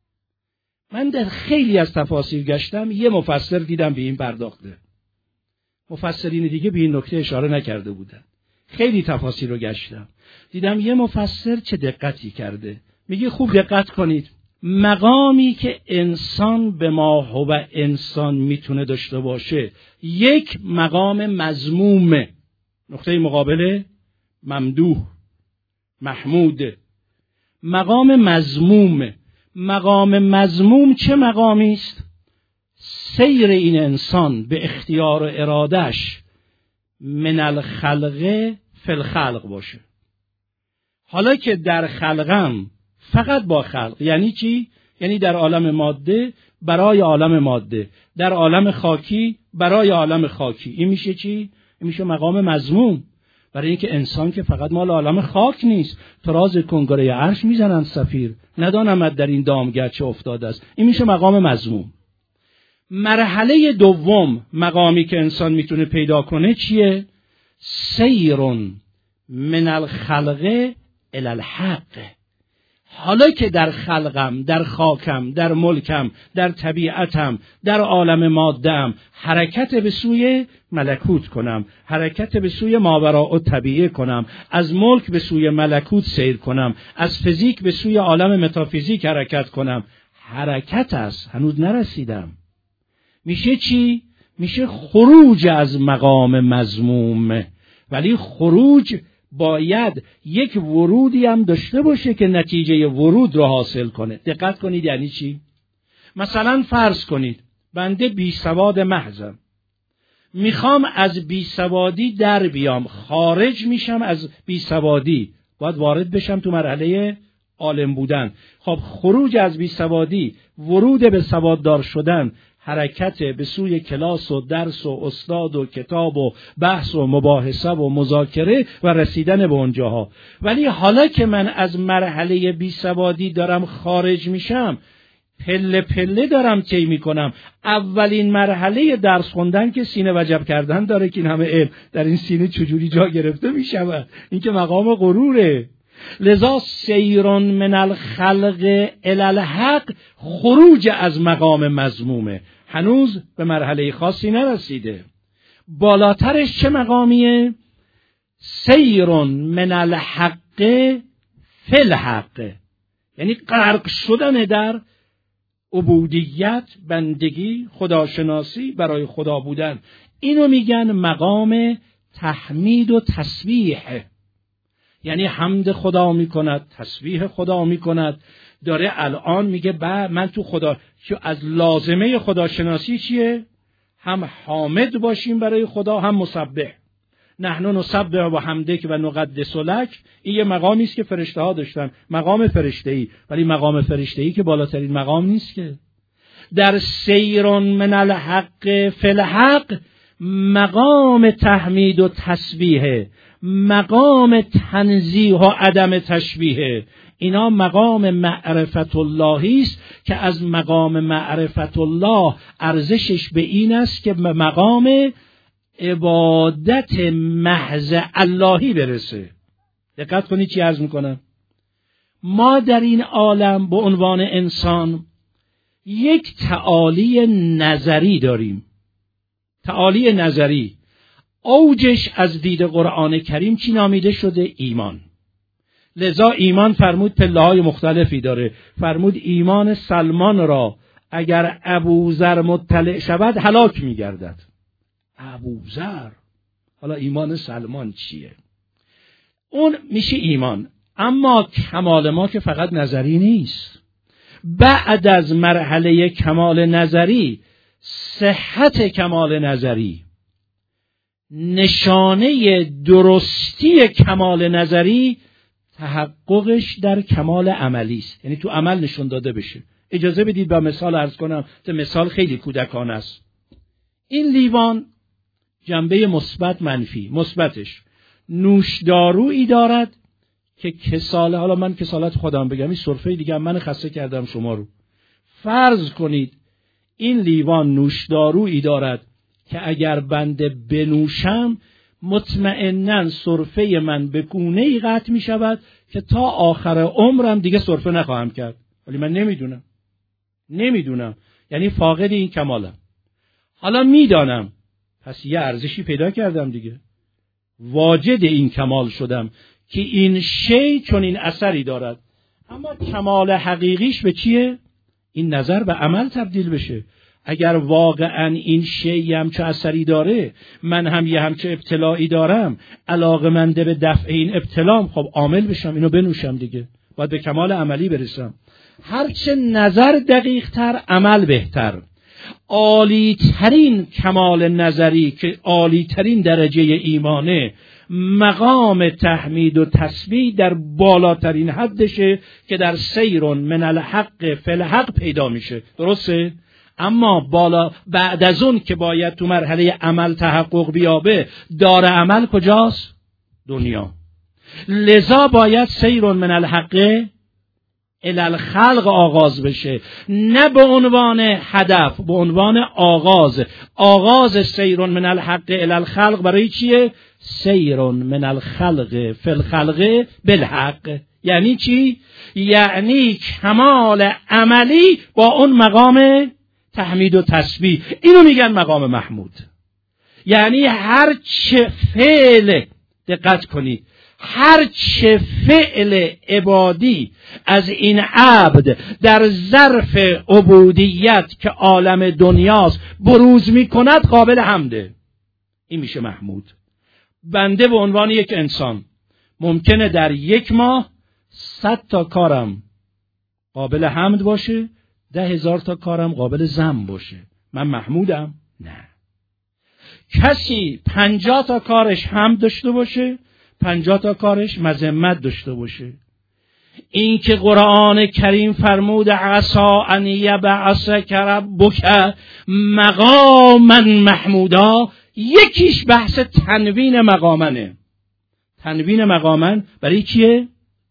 من در خیلی از تفاسیر گشتم، یه مفسر دیدم به این پرداخته، مفسرین دیگه به این نکته اشاره نکرده بودن. خیلی تفاسیر رو گشتم، دیدم یه مفسر چه دقتی کرده. میگه خوب دقت کنید، مقامی که انسان به ما هو انسان میتونه داشته باشه، یک مقام مذموم، نقطه مقابله ممدوح، محمود. مقام مذموم، مقام مذموم چه مقامی است؟ سیر این انسان به اختیار و ارادش من الخلق فی الخلق باشه. حالا که در خلقم فقط با خلق، یعنی چی؟ یعنی در عالم ماده برای عالم ماده، در عالم خاکی برای عالم خاکی. این میشه چی؟ این میشه مقام مذموم. برای اینکه انسان که فقط مال عالم خاک نیست، تراز کنگره عرش میزنن سفیر، ندانمت در این دامگر چه افتاده است. این میشه مقام مذموم. مرحله دوم مقامی که انسان میتونه پیدا کنه چیه؟ سیرون من الخلق الی الحق. حالا که در خلقم، در خاکم، در ملکم، در طبیعتم، در عالم ماده‌ام حرکت به سوی ملکوت کنم، حرکت به سوی ماوراء الطبیعه کنم، از ملک به سوی ملکوت سیر کنم، از فیزیک به سوی عالم متافیزیک حرکت کنم. حرکت است، هنوز نرسیدم. میشه چی؟ میشه خروج از مقام مذموم. ولی خروج باید یک ورودی هم داشته باشه که نتیجه ورود رو حاصل کنه. دقت کنید یعنی چی؟ مثلا فرض کنید بنده بی سواد محضم، میخوام از بی سوادی در بیام، خارج میشم از بی سوادی، باید وارد بشم تو مرحله عالم بودن. خب خروج از بی سوادی، ورود به سواددار شدن، حرکت به سوی کلاس و درس و استاد و کتاب و بحث و مباحثه و مذاکره و رسیدن به اونجاها. ولی حالا که من از مرحله بی سوادی دارم خارج میشم، پله پله دارم طی میکنم. اولین مرحله درس خوندن که سینه وجب کردن داره که این همه علم در این سینه چجوری جا گرفته میشود، این که مقام غروره. لذا سیرون من الخلق الی الحق، خروج از مقام مذمومه، هنوز به مرحله خاصی نرسیده. بالاترش چه مقامیه؟ سیرون من الحق فی الحق، یعنی غرق شدن در عبودیت، بندگی، خداشناسی، برای خدا بودن. اینو میگن مقام تحمید و تسبیح. یعنی حمد خدا میکند، تسبیح خدا میکند، داره الان میگه با من تو خدا، چون از لازمه خداشناسی چیه؟ هم حامد باشیم برای خدا، هم مسبح. نحن نسبح و حمدک و نقدس لک. این یه مقامی است که فرشته ها داشتن، مقام فرشته‌ای. ولی مقام فرشته‌ای که بالاترین مقام نیست که. در سیرون من الحق فی الحق، مقام تحمید و تسبیح، مقام تنزیه و عدم تشبیه، اینا مقام معرفت اللهی است که از مقام معرفت الله ارزشش به این است که به مقام عبادت محض اللهی برسه. دقت کنید چی عرض میکنم. ما در این عالم به عنوان انسان یک تعالی نظری داریم. تعالی نظری اوجش از دید قرآن کریم چی نامیده شده؟ ایمان. لذا ایمان فرمود پله های مختلفی داره. فرمود ایمان سلمان را اگر ابوذر مطلع شود هلاک میگردد. ابوذر، حالا ایمان سلمان چیه؟ اون میشه ایمان. اما کمال ما که فقط نظری نیست. بعد از مرحله کمال نظری، صحت کمال نظری، نشانه درستی کمال نظری، تحققش در کمال عملی است. یعنی تو عمل نشون داده بشه. اجازه بدید با مثال عرض کنم. تو مثال خیلی کودکانه است. این لیوان جنبه مثبت منفی. مثبتش نوشدارویی دارد که کساله، حالا من کسالت خودم بگم، این سرفه دیگه من خسته کردم شما رو. فرض کنید این لیوان نوشدارویی دارد که اگر بنده بنوشم مطمئناً سرفه من به گونه‌ای قطع می شود که تا آخر عمرم دیگه سرفه نخواهم کرد. ولی من نمیدونم. نمیدونم. یعنی فاقد این کمالم. حالا میدانم. پس یه ارزشی پیدا کردم دیگه. واجد این کمال شدم که این شی چون این اثری دارد. اما کمال حقیقیش به چیه؟ این نظر به عمل تبدیل بشه. اگر واقعا این شی همچه اثری داره، من هم یه همچه ابتلاعی دارم، علاقه‌مند به دفع این ابتلام، خب عامل بشم، اینو بنوشم دیگه. باید به کمال عملی برسم. هرچه نظر دقیق تر، عمل بهتر. عالی ترین کمال نظری که عالی ترین درجه ایمانه، مقام تحمید و تسبیح در بالاترین حدشه که در سیر من الحق فی الحق پیدا میشه. درسته؟ اما بالا بعد از اون که باید تو مرحله عمل تحقق بیابه، دار عمل کجاست؟ دنیا. لذا باید سیر من الحق الی الخلق آغاز بشه، نه به عنوان هدف، به عنوان آغاز. آغاز سیر من الحق الی الخلق برای چیه؟ سیر من الخلق فی الخلق بالحق. یعنی چی؟ یعنی کمال عملی با اون مقام تحمید و تسبیح. اینو میگن مقام محمود. یعنی هر چه فعل، دقت کنید، هر چه فعل عبادی از این عبد در ظرف عبودیت که عالم دنیاست بروز میکند قابل حمده. این میشه محمود. بنده به عنوان یک انسان ممکنه در یک ماه صد تا کارم قابل حمد باشه، ده هزار تا کارم قابل ذم باشه. من محمودم؟ نه. کسی پنجاه تا کارش حمد داشته باشه، پنجاه تا کارش مذمت داشته باشه. این که قرآن کریم فرمود عسى ان یبعثک ربک مقاما محمودا، یکیش بحث تنوین مقامنه. تنوین مقامن برای چیه؟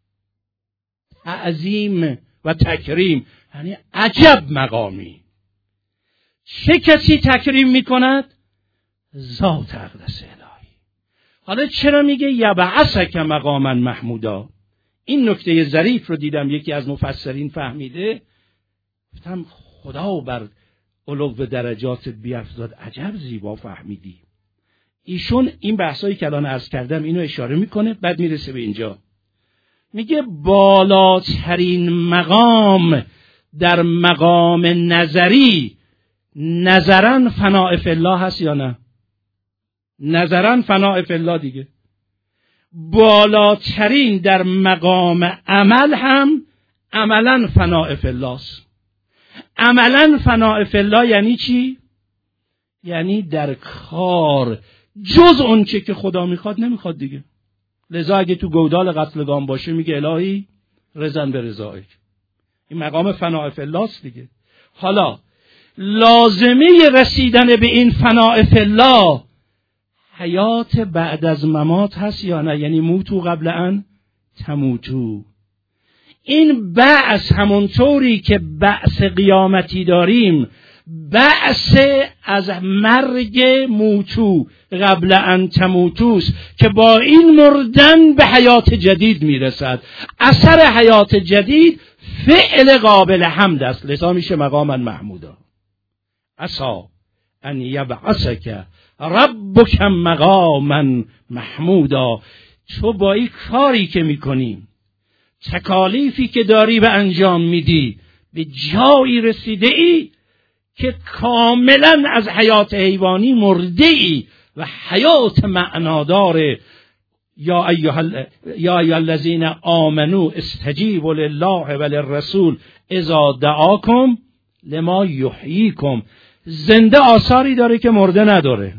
تعظیم و تکریم. یعنی عجب مقامی. چه کسی تکریم میکند؟ ذات اقدس الهی. حالا چرا میگه یبعثک مقاما محمودا؟ این نکته ظریف رو دیدم یکی از مفسرین فهمیده، گفتم خدا بر علو درجات بیفزاد، عجب زیبا فهمیدی. ایشون این بحثایی که الان عرض کردم اینو اشاره میکنه، بعد میرسه به اینجا میگه بالاترین مقام در مقام نظری نظرن فناء فی الله هست یا نه؟ نظرن فناء فی الله دیگه. بالاترین در مقام عمل هم عملا فناء فی الله است. عملا فناء فی الله یعنی چی؟ یعنی در کار جز اون چه که خدا میخواد نمیخواد دیگه. لذا اگه تو گودال قتلگاه باشه میگه الهی رضا به رضایک. این مقام فناء فی الله است دیگه. حالا لازمه رسیدن به این فناء فی الله حیات بعد از ممات هست یا نه؟ یعنی موتو قبل ان تموتو. این بعث همونطوری که بعث قیامتی داریم، بعث از مرگ موتو قبل ان تموتوست که با این مردن به حیات جدید میرسد. اثر حیات جدید فعل قابل حمد است، لذا میشه مقاما محمودا. عسى ان یبعثک ربک مقاما محمودا. تو با این کاری که میکنیم، تکالیفی که داری به انجام میدی، به جایی رسیده ای که کاملا از حیات حیوانی مرده ای و حیات معنادار. یا ایها یا ایها الذین آمنوا استجیبوا لله و للرسول اذا دعاکم لما یحییکم. زنده آثاری داره که مرده نداره.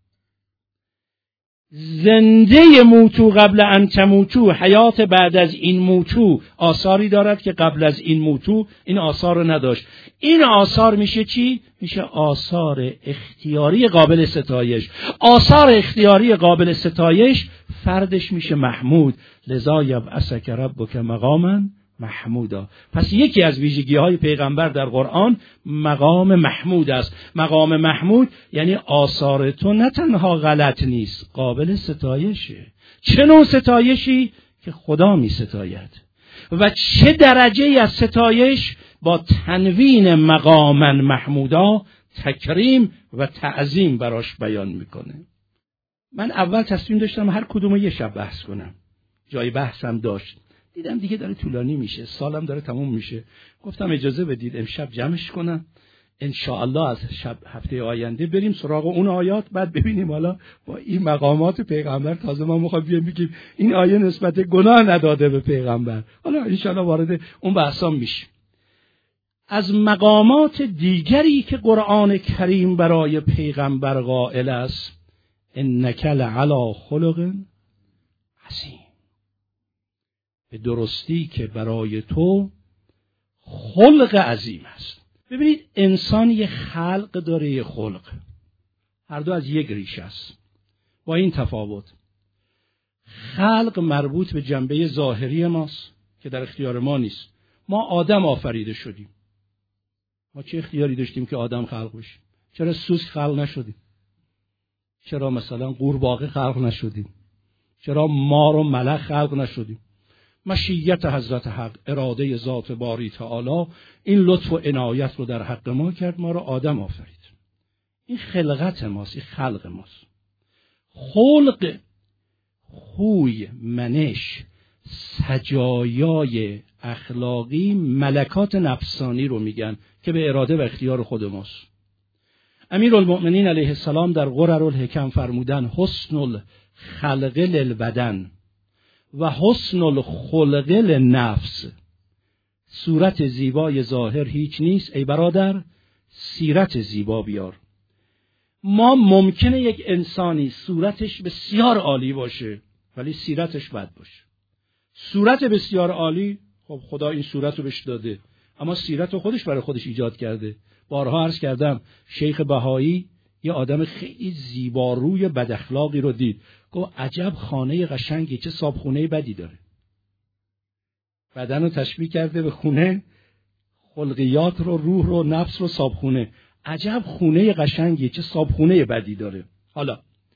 زنده موتو قبل ان تموتو، حیات بعد از این موتو آثاری دارد که قبل از این موتو این آثار رو نداشت. این آثار میشه چی؟ میشه آثار اختیاری قابل ستایش. آثار اختیاری قابل ستایش فردش میشه محمود. لذا یبعثک ربک مقاما محمودا. پس یکی از ویژگی های پیغمبر در قرآن مقام محمود است. مقام محمود یعنی آثار تو نه تنها غلط نیست، قابل ستایشه. چه نوع ستایشی؟ که خدا می ستاید. و چه درجه از ستایش؟ با تنوین مقاما محمودا تکریم و تعظیم براش بیان میکنه. من اول تصمیم داشتم هر کدوم یه شب بحث کنم، جای بحثم داشت، دیدم دیگه داره طولانی میشه، سالم داره تموم میشه. گفتم اجازه بدید امشب جمعش کنم، انشاءالله از شب هفته آینده بریم سراغ اون آیات، بعد ببینیم حالا با این مقامات پیغمبر. تازه ما میخوایم بیایم بگیم این آیه نسبت گناه نداده به پیغمبر. حالا انشاءالله وارد اون بحثام میشیم. از مقامات دیگری که قرآن کریم برای پیغمبر قائل است انک لعلی خلق عظیم، به درستی که برای تو خلق عظیم است. ببینید انسان یه خلق داره، یه خلق، هر دو از یک ریشه است. با این تفاوت خلق مربوط به جنبه ظاهری ماست که در اختیار ما نیست. ما آدم آفریده شدیم، ما چه اختیاری داشتیم که آدم خلق بشیم؟ چرا سوسک خلق نشدیم؟ چرا مثلا قورباغه خلق نشدیم؟ چرا مار و ملک خلق نشدیم؟ مشیت حضرت حق، اراده ذات باری تعالی این لطف و عنایت رو در حق ما کرد، ما رو آدم آفرید. این خلقت ماست، این خلق ماست. خلق، خوی، منش، سجایای اخلاقی، ملکات نفسانی رو میگن که به اراده و اختیار خود ماست. امیرالمؤمنین علیه السلام در غرر الحکم فرمودن حسن الخلق للبدن و حسن الخلق للنفس. صورت زیبای ظاهر هیچ نیست ای برادر، سیرت زیبا بیار. ما ممکنه یک انسانی صورتش بسیار عالی باشه ولی سیرتش بد باشه. صورت بسیار عالی، خب خدا این صورت رو بهش داده، اما سیرت رو خودش برای خودش ایجاد کرده. بارها عرض کردم شیخ بهایی یه آدم خیلی زیباروی بد اخلاقی رو دید، گفت عجب خانه قشنگی، چه صابخونه بدی داره. بدن رو تشبیه کرده به خونه، خلقیات رو، روح رو، نفس رو صابخونه. عجب خونه قشنگی، چه صابخونه بدی داره. حالا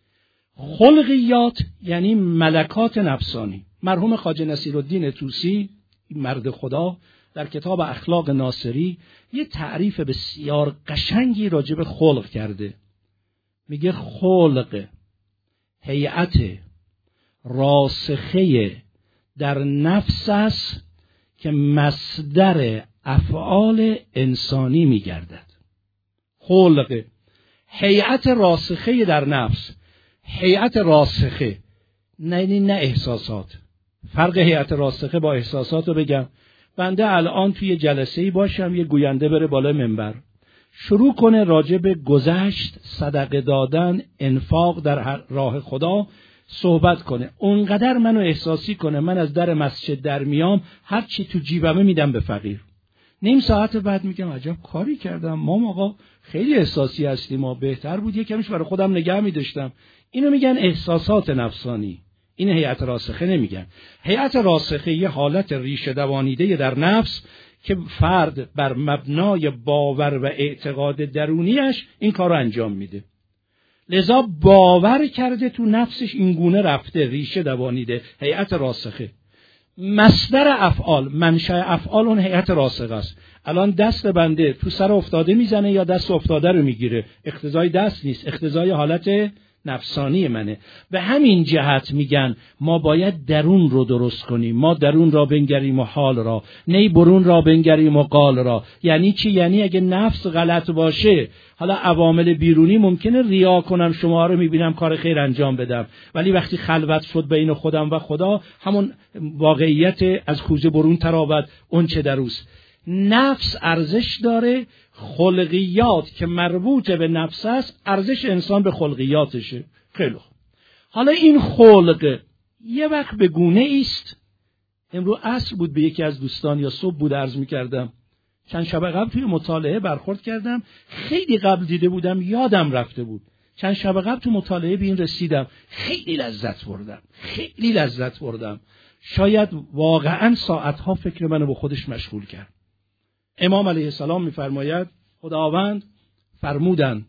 خلقیات یعنی ملکات نفسانی. مرحوم خواجه نصیرالدین طوسی مرد خدا در کتاب اخلاق ناصری یه تعریف بسیار قشنگی راجع به خلق کرده. میگه خلق هیئت راسخه در نفس است که مصدر افعال انسانی میگردد. خلق هیئت راسخه در نفس، هیئت راسخه نه نه احساسات. فرق هیئت راسخه با احساسات رو بگم. بنده الان توی جلسه‌ای باشم، یه گوینده بره بالای منبر شروع کنه راجع به گذشت، صدقه دادن، انفاق در راه خدا صحبت کنه، اونقدر منو احساسی کنه من از در مسجد در میام هر چی تو جیبمه میدم به فقیر. نیم ساعت بعد میگم عجب کاری کردم، ما آقا خیلی احساسی هستیم، ما بهتر بود یکمیش برای خودم نگه می‌داشتم. اینو میگن احساسات نفسانی. این هیئت راسخه نمیگن. هیئت راسخه یه حالت ریشه دوانیده در نفس که فرد بر مبنای باور و اعتقاد درونیش این کار رو انجام میده. لذا باور کرده تو نفسش این گونه رفته، ریشه دوانیده، هیئت راسخه. مصدر افعال، منشأ افعال اون هیئت راسخه است. الان دست بنده تو سر افتاده میزنه یا دست افتاده رو میگیره، اقتضای دست نیست، اقتضای حالت نفسانی منه. به همین جهت میگن ما باید درون رو درست کنیم، ما درون را بنگریم و حال را، نه برون را بنگریم و قال را. یعنی چی؟ یعنی اگه نفس غلط باشه، حالا عوامل بیرونی ممکنه ریا کنم، شما رو میبینم کار خیر انجام بدم، ولی وقتی خلوت شد بین خودم و خدا، همون واقعیت از کوزه برون تراود اون چه دروست. نفس ارزش داره، خلقیات که مربوط به نفس است، ارزش انسان به خلقیاتشه. خیلی خوب. حالا این خلق یه وقت به گونه است. امروز عصر بود به یکی از دوستان یا صبح بود عرض می‌کردم، چند شب قبل توی مطالعه برخورد کردم، خیلی قبل دیده بودم یادم رفته بود، چند شب قبل تو مطالعه به این رسیدم، خیلی لذت بردم، خیلی لذت بردم. شاید واقعاً ساعتها فکر منو به خودش مشغول کرد. امام علیه السلام می‌فرماید خداوند فرمودن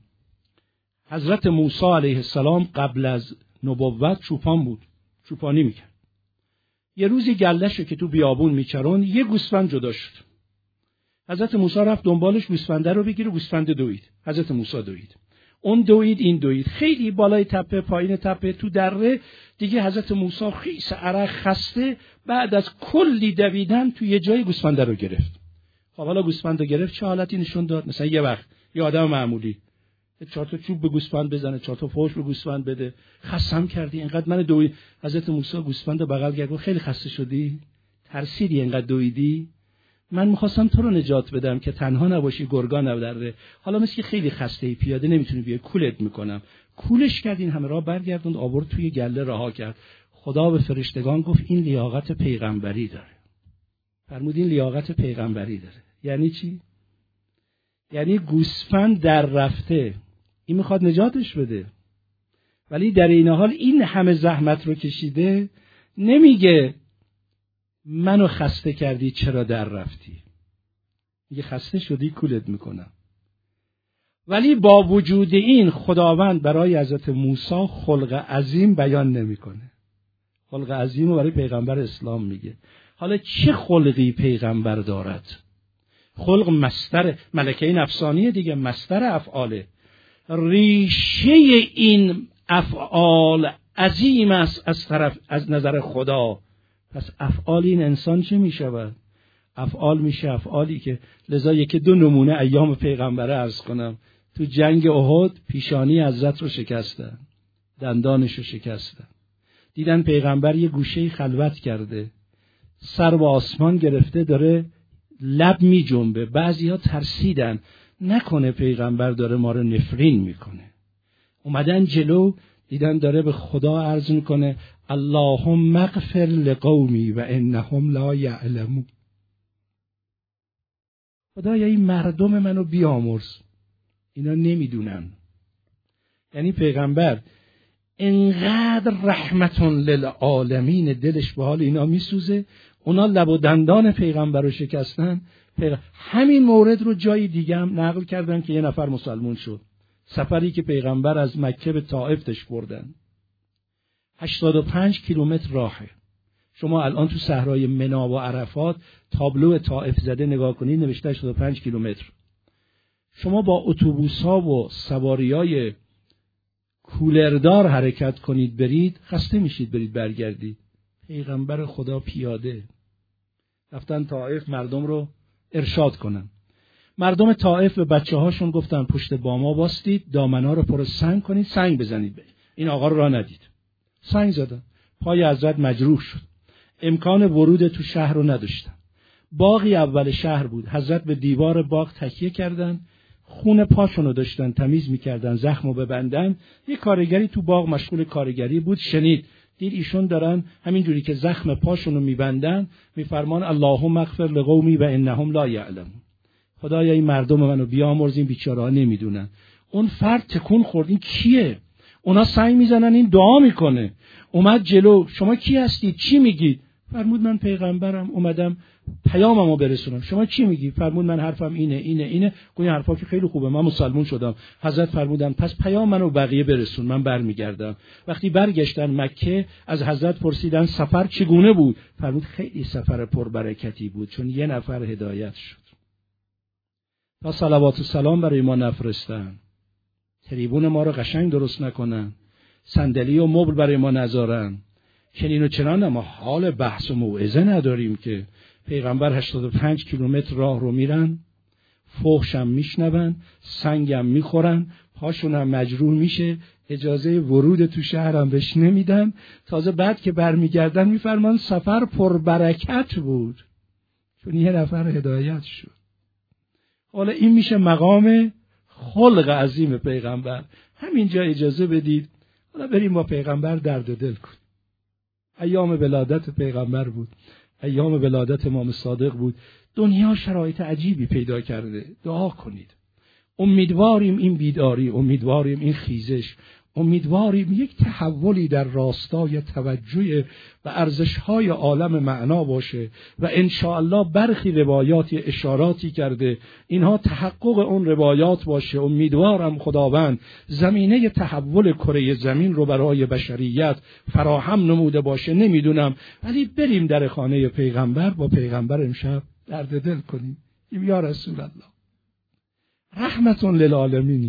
حضرت موسی علیه السلام قبل از نبوت چوپان بود، چوپانی میکرد. یه روزی گله‌شو که تو بیابون میچرون یه گوسفند جدا شد. حضرت موسی رفت دنبالش، گوسفنده رو بگیره، گوسفند دوید. حضرت موسی دوید، اون دوید، این دوید، خیلی بالای تپه پایین تپه تو دره دیگه. حضرت موسی خیس عرق خسته بعد از کلی دویدن تو یه جای گوسفنده رو گرفت. خب حالا گوسفند رو گرفت چه حالتی نشون داد؟ مثلا یه وقت یه آدم معمولی چهار تا چوب به گوسفند بزنه، چهار تا فوش به گوسفند بده، خستم کردی اینقدر من دوید. حضرت موسی گوسفند رو بغل کرد، خیلی خسته شدی؟ ترسیدی اینقدر دویدی؟ من میخواستم تو رو نجات بدم که تنها نباشی، گرگان نبدره. حالا مثل که خیلی خسته ای، پیاده نمیتونی بیای، کولت میکنم. کولش کرد، این همه راه برگردوند، آورد توی گله رها کرد. خدا به فرشتگان گفت این لیاقت پیغمبری داره. فرمود این لیاقت پیغمبری داره. یعنی چی؟ یعنی گوسفند در رفته، این میخواد نجاتش بده، ولی در این حال این همه زحمت رو کشیده، نمیگه منو خسته کردی چرا در رفتی، میگه خسته شدی کولت میکنم. ولی با وجود این خداوند برای حضرت موسی خلق عظیم بیان نمیکنه. خلق عظیم رو برای پیغمبر اسلام میگه. حالا چه خلقی پیغمبر دارد؟ خلق مصدر ملکه نفسانیه دیگه، مصدر افعاله. ریشه این افعال عظیم است از طرف از نظر خدا. پس افعال این انسان چه می شود؟ افعال میشه افعالی که، لذا یکی دو نمونه ایام پیغمبره عرض کنم. تو جنگ احد پیشانی حضرت رو شکستن، دندانش رو شکستن. دیدن پیغمبر یه گوشه خلوت کرده، سر به آسمان گرفته، داره لب می جنبه. بعضی ها ترسیدن نکنه پیغمبر داره ما رو نفرین میکنه. اومدن جلو، دیدن داره به خدا عرض میکنه اللهم اغفر لقومی و انهم لا یعلمون. خدایا این مردم منو بیامرز، اینا نمیدونن. یعنی پیغمبر انقدر رحمتون للعالمین، دلش به حال اینا میسوزه. اونا لب و دندان پیغمبر رو شکستن. پیغمبر همین مورد رو جای دیگه هم نقل کردن که یه نفر مسلمون شد. سفری که پیغمبر از مکه به طائف تش بردن، هشتاد و پنج کیلومتر راهه. شما الان تو صحرای منی و عرفات تابلو طائف زده نگاه کنید، نوشته هشتاد و پنج کیلومتر. شما با اتوبوس‌ها و سواریای کولردار حرکت کنید برید، خسته میشید برید برگردید. پیغمبر خدا پیاده رفتن طائف مردم رو ارشاد کنن. مردم طائف به بچه هاشون گفتن پشت باما باستید، دامنا رو پر سنگ کنید، سنگ بزنید. این آقا رو راه ندید، سنگ زدن. پای حضرت مجروح شد. امکان ورود تو شهر رو نداشتن. باغی اول شهر بود. حضرت به دیوار باغ تکیه کردن، خون پاشون رو داشتن تمیز میکردن، زخم رو ببندن. یک کارگری تو باغ مشغول کارگری بود، شنید، دید ایشون دارن همینجوری که زخم پاشون رو میبندن، میفرمان اللهم اغفر لقومی و انهم لا یعلمون. خدایا این مردم منو بیامرز، این بیچاره‌ها نمیدونن. اون فرد تکون خورد، این کیه؟ اونا سنگ میزنن، این دعا میکنه. اومد جلو، شما کی هستید؟ چی میگید؟ فرمود من پیغمبرم، اومدم پیاممو برسونم. شما چی میگی؟ فرمود من حرفم اینه اینه اینه. گویا حرفا که خیلی خوبه، من مسلمون شدم. حضرت فرمودن پس پیام منو بقیه برسون، من برمیگردم. وقتی برگشتن مکه از حضرت پرسیدن سفر چگونه بود؟ فرمود خیلی سفر پربرکتی بود، چون یه نفر هدایت شد. تا صلوات و سلام برای ما نفرستن، تریبون ما رو قشنگ درست نکنن، صندلی و مبل برای ما نذارن، چنین و چنان. اما حال بحث و موعظه نداریم که پیغمبر هشتاد و پنج کیلومتر راه رو میرن، فحشم میشنون، سنگم میخورن، پاشون هم مجروح میشه، اجازه ورود تو شهرم بهش نمیدن. تازه بعد که برمیگردن میفرمان سفر پربرکت بود، چون یه نفر هدایت شد. حالا این میشه مقام خلق عظیم پیغمبر. همینجا اجازه بدید حالا بریم با پیغمبر درد دل کنیم. ایام ولادت پیغمبر بود، ایام ولادت امام صادق بود. دنیا شرایط عجیبی پیدا کرده. دعا کنید. امیدواریم این بیداری، امیدواریم این خیزش، امیدواریم یک تحولی در راستای توجه و ارزش‌های عالم معنا باشه و انشاءالله برخی روایاتی اشاراتی کرده اینها تحقق اون روایات باشه. امیدوارم خداوند زمینه تحول کره زمین رو برای بشریت فراهم نموده باشه. نمیدونم، ولی بریم در خانه پیغمبر، با پیغمبر امشب درد دل کنیم. یا رسول الله رحمتون للعالمینی.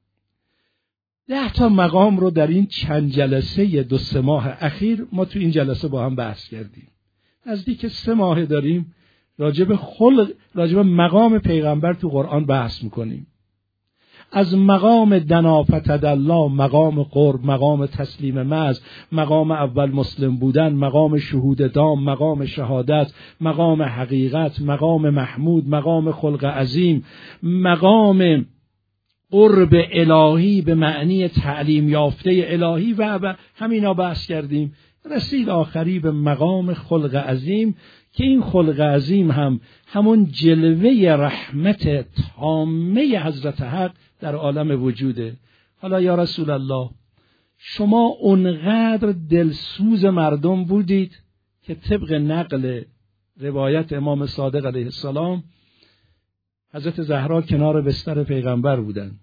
ده تا مقام رو در این چند جلسه دو سه ماه اخیر ما تو این جلسه با هم بحث کردیم. نزدیک سه ماه داریم راجب خلق، راجب مقام پیغمبر تو قرآن بحث میکنیم. از مقام دنا فتدلی، مقام قرب، مقام تسلیم محض، مقام اول مسلم بودن، مقام شهود دام، مقام شهادت، مقام حقیقت، مقام محمود، مقام خلق عظیم، مقام قرب الهی به معنی تعلیم یافته الهی و همینا بحث کردیم. رسید آخری به مقام خلق عظیم که این خلق عظیم هم همون جلوه رحمت تامه حضرت حق در عالم وجوده. حالا یا رسول الله، شما اونقدر دلسوز مردم بودید که طبق نقل روایت امام صادق علیه السلام، حضرت زهرا کنار بستر پیغمبر بودن،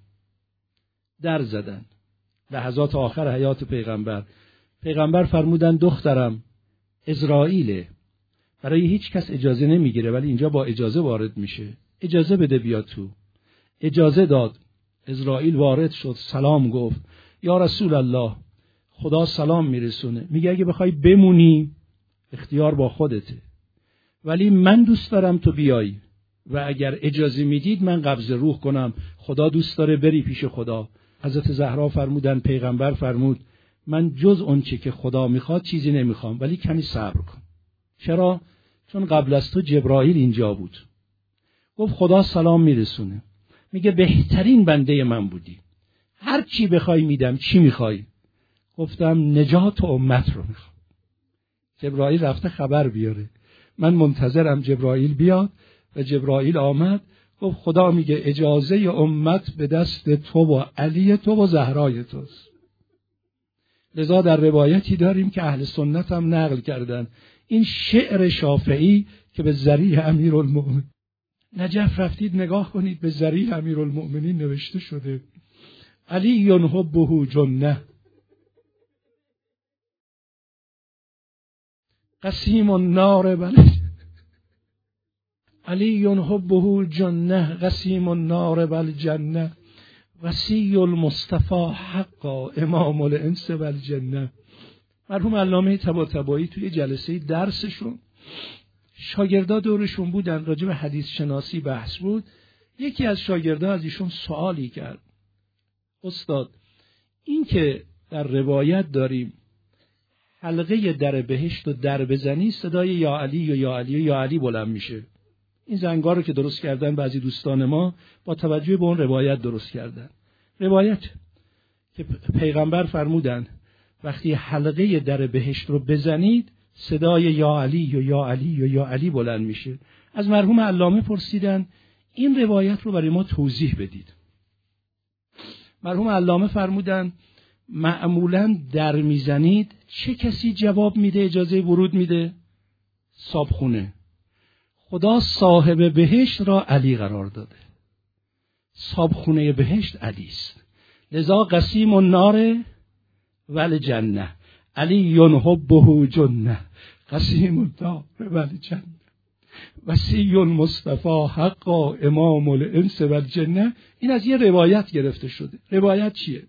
در زدن لحظات آخر حیات پیغمبر. پیغمبر فرمودن دخترم عزرائیله، برای هیچ کس اجازه نمیگیره ولی اینجا با اجازه وارد میشه، اجازه بده بیا تو. اجازه داد، عزرائیل وارد شد، سلام گفت. یا رسول الله، خدا سلام میرسونه. میگه اگه بخوای بمونی اختیار با خودته، ولی من دوست دارم تو بیای و اگر اجازه میدید من قبض روح کنم، خدا دوست داره بری پیش خدا. حضرت زهرا فرمودن پیغمبر فرمود من جز اون چه که خدا میخواد چیزی نمیخوام، ولی کمی صبر کن. چرا؟ چون قبل از تو جبرائیل اینجا بود. گفت خدا سلام میرسونه. میگه بهترین بنده من بودی، هر چی بخوای میدم. چی میخوای؟ گفتم نجات امت رو میخوام. جبرائیل رفته خبر بیاره، من منتظرم جبرائیل بیاد. و جبرائیل آمد، گفت خدا میگه اجازه امت به دست تو و علی تو و زهرای توست. لذا در روایتی داریم که اهل سنت هم نقل کردن، این شعر شافعی که به ذریع امیرالمؤمنین، نجف رفتید نگاه کنید، به ذریع امیرالمؤمنین نوشته شده علی حبه جنه قسیم النار بل علی حبه جنه قسیم النار بل جنه وصی المصطفى حقا امام الانس والجنه. مرحوم علامه طباطبایی توی جلسه درسشون شاگردا دورشون بودن، راجع به حدیث شناسی بحث بود. یکی از شاگردا از ایشون سوالی کرد، استاد این که در روایت داریم حلقه در بهشت و در بزنی صدای یا علی و یا علی و یا علی بلند میشه. این زنگار رو که درست کردن بعضی دوستان ما با توجه به اون روایت درست کردن. روایت که پیغمبر فرمودن وقتی حلقه در بهشت رو بزنید صدای یا علی و یا علی و یا علی بلند میشه. از مرحوم علامه پرسیدن این روایت رو برای ما توضیح بدید. مرحوم علامه فرمودن معمولاً در میزنید چه کسی جواب میده، اجازه ورود میده؟ صابخونه. خدا صاحب بهشت را علی قرار داده، صابخونه بهشت علی است. لذا قسیم النار والجنه علی حبه جنه قسیم النار والجنه وصی المصطفى حقا امام الانس والجنه. این از یه روایت گرفته شده. روایت چیه؟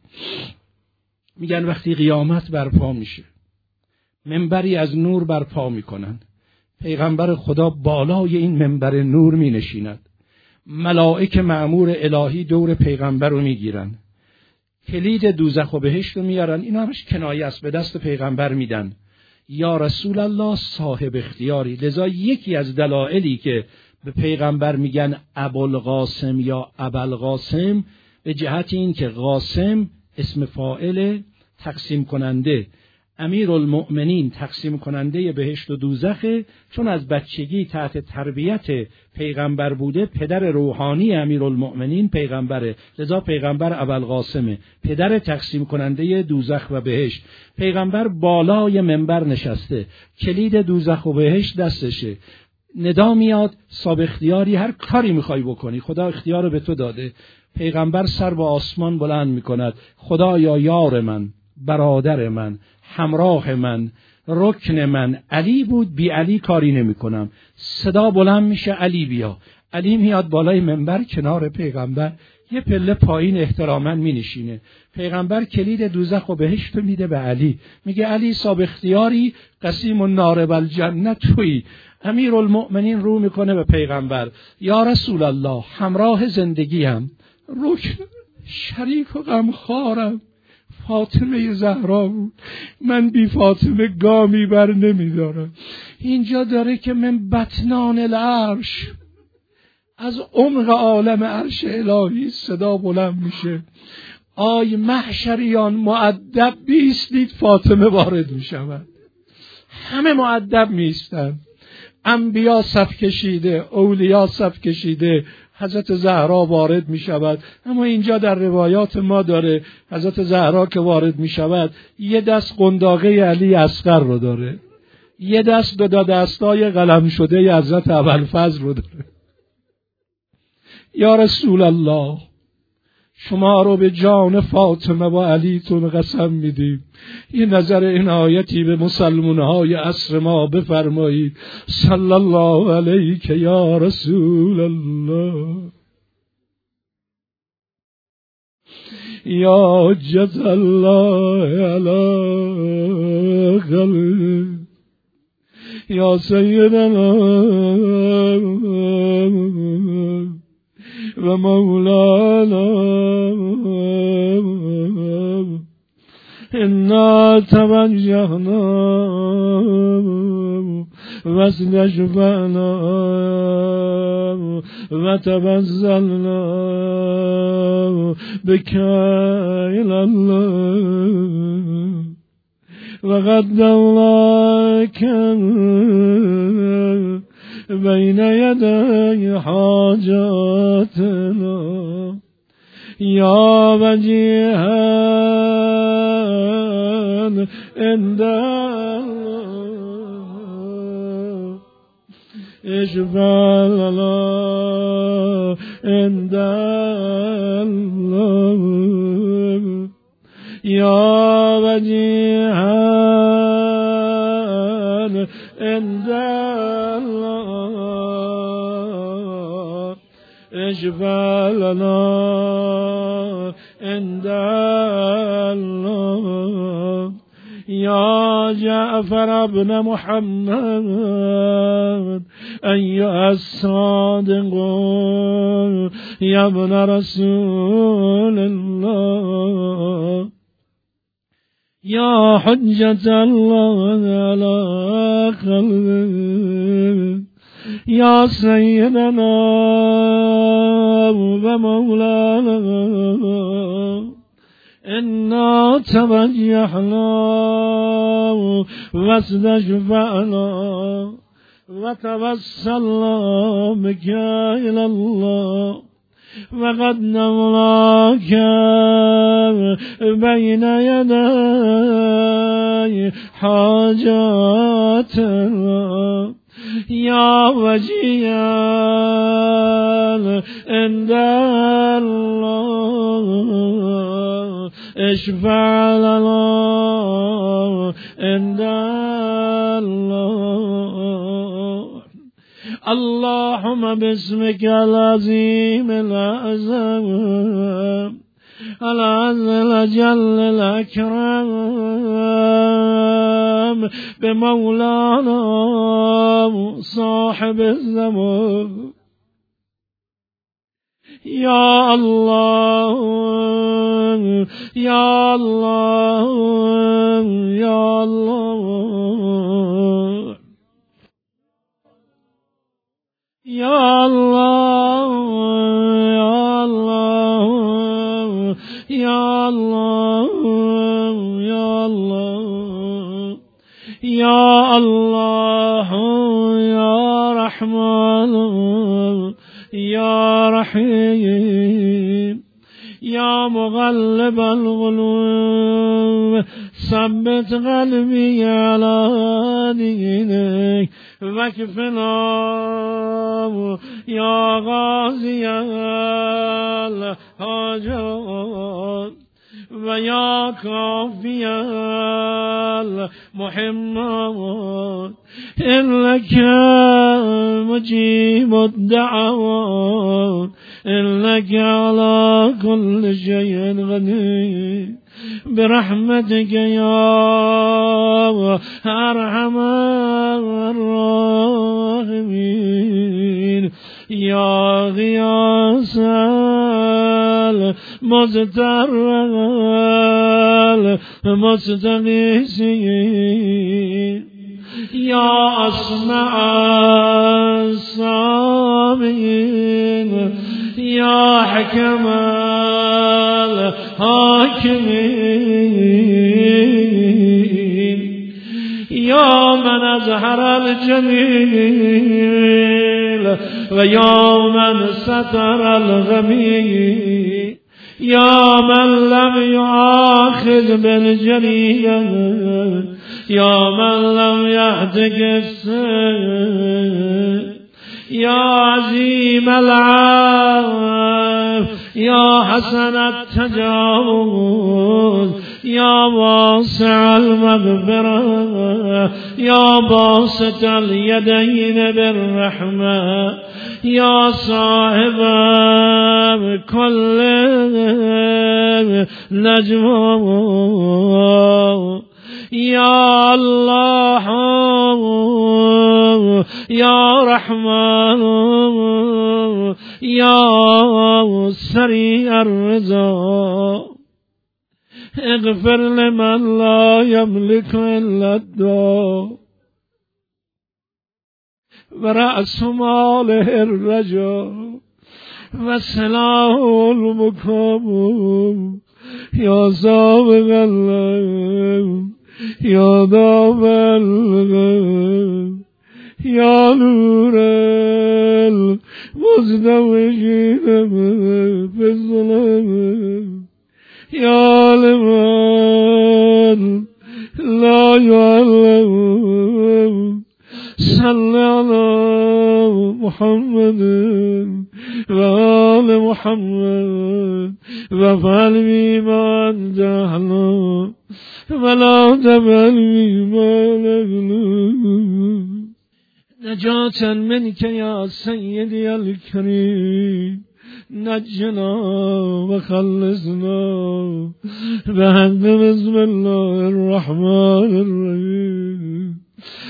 میگن وقتی قیامت برپا میشه منبری از نور برپا میکنن، پیغمبر خدا بالای این منبر نور می نشیند، ملائک مأمور الهی دور پیغمبر رو می گیرن، کلید دوزخ و بهشت رو میارن، اینا همش کنایه است، به دست پیغمبر میدن یا رسول الله صاحب اختیاری. لذا یکی از دلایلی که به پیغمبر میگن ابوالقاسم یا ابوالقاسم به جهت این که قاسم اسم فاعل تقسیم کننده، امیرالمؤمنین تقسیم کننده بهشت و دوزخه، چون از بچگی تحت تربیت پیغمبر بوده، پدر روحانی امیرالمؤمنین پیغمبره، لذا پیغمبر ابوالقاسمه، پدر تقسیم کننده دوزخ و بهشت. پیغمبر بالای منبر نشسته، کلید دوزخ و بهشت دستشه، ندا میاد صاحب اختیاری، هر کاری میخوای بکنی خدا اختیار به تو داده. پیغمبر سر به آسمان بلند میکند، خدایا یار من، برادر من، همراه من، رکن من علی بود، بی علی کاری نمی کنم. صدا بلند میشه علی بیا. علی میاد بالای منبر کنار پیغمبر، یه پله پایین احتراما می نشینه. پیغمبر کلید دوزخ و بهشت میده به علی، میگه علی صاحب اختیاری، قسیم النار والجنه تویی. امیرالمؤمنین رو میکنه به پیغمبر، یا رسول الله همراه زندگیم، رکن شریک و غمخوارم فاطمه زهرا بود. من بی فاطمه گامی بر نمیدارم. اینجا داره که من بطنان العرش، از عمق عالم عرش الهی صدا بلند میشه: آی محشریان مؤدب بیستید، فاطمه وارد میشود. همه مؤدب میستن، انبیا صف کشیده، اولیا صف کشیده، حضرت زهرا وارد می شود. اما اینجا در روایات ما داره حضرت زهرا که وارد می شود یه دست قنداقه علی اصغر رو داره، یه دست دو دا دستای قلم شده حضرت ابوالفضل رو داره. یا رسول الله، شما رو به جان فاطمه و علی تون قسم میدیم، یه نظر عنایتی به مسلمان‌های عصر ما بفرمایید. صلی الله علیک یا رسول الله، یا حجت الله علی خلقه، یا سیدنا و مولانا، انا توجهنا و استشفعنا و تبذلنا بك إلى الله و قدمناك بین یدی حاجاتنا یا وجیها عند الله، اشفع لنا عند الله یا وجیها عند الله، اشفع لنا عند الله یا جعفر ابن محمد ایها الصادق یا ابن رسول الله یا حجت الله علی خلقه، یا سیدنا و مولانا، انا توجهنا و استشفعنا و توسلنا بك إلى الله و قدمناك بین یدی حاجاتنا یا وجیها عند الله، اشفع لنا عند الله. اللهم باسمك العظيم الأعظم العز الأجل الأكرم بمولانا صاحب الزمان، يا الله يا الله يا الله يا الله يا الله يا الله يا الله يا رحمن يا رحيم يا مغلب القلوب ثبت قلبي على دينك واكفنا يا غازي الحاجات ويا كافي المحمات، إنك مجيب الدعوات، إنك على كل شيء قدير، برحمتك يا أرحم الراحمين. یا غیاث المضطر المستغیثین یا اسمع السامعین یا حکم الحاکمین یا من اظهر الجمیل و یا من ستر الغمی یا من لم یؤاخذ بالجریه یا من لم یهتک السیف یا عظیم العفو یا حسن التجاوز یا واسع المغفرة یا باسط الیدین بالرحمة یا صاحب کل نجوا یا الله یا رحمان یا سریع الرضا اغفر لمن لا يملك الا الدعاء ورأس ماله الرجاء وسلاح المكام یا سابق الله یا دافع الغیب یا نور المزدوجین فی الظلام یا لمن لا يعلم صل على محمد وآل محمد وفعل بما أنت أهله ولا تفعل بما نغلو نجاة منك يا سيدي الكريم نجنا وخلصنا بحق بسم الله الرحمن الرحيم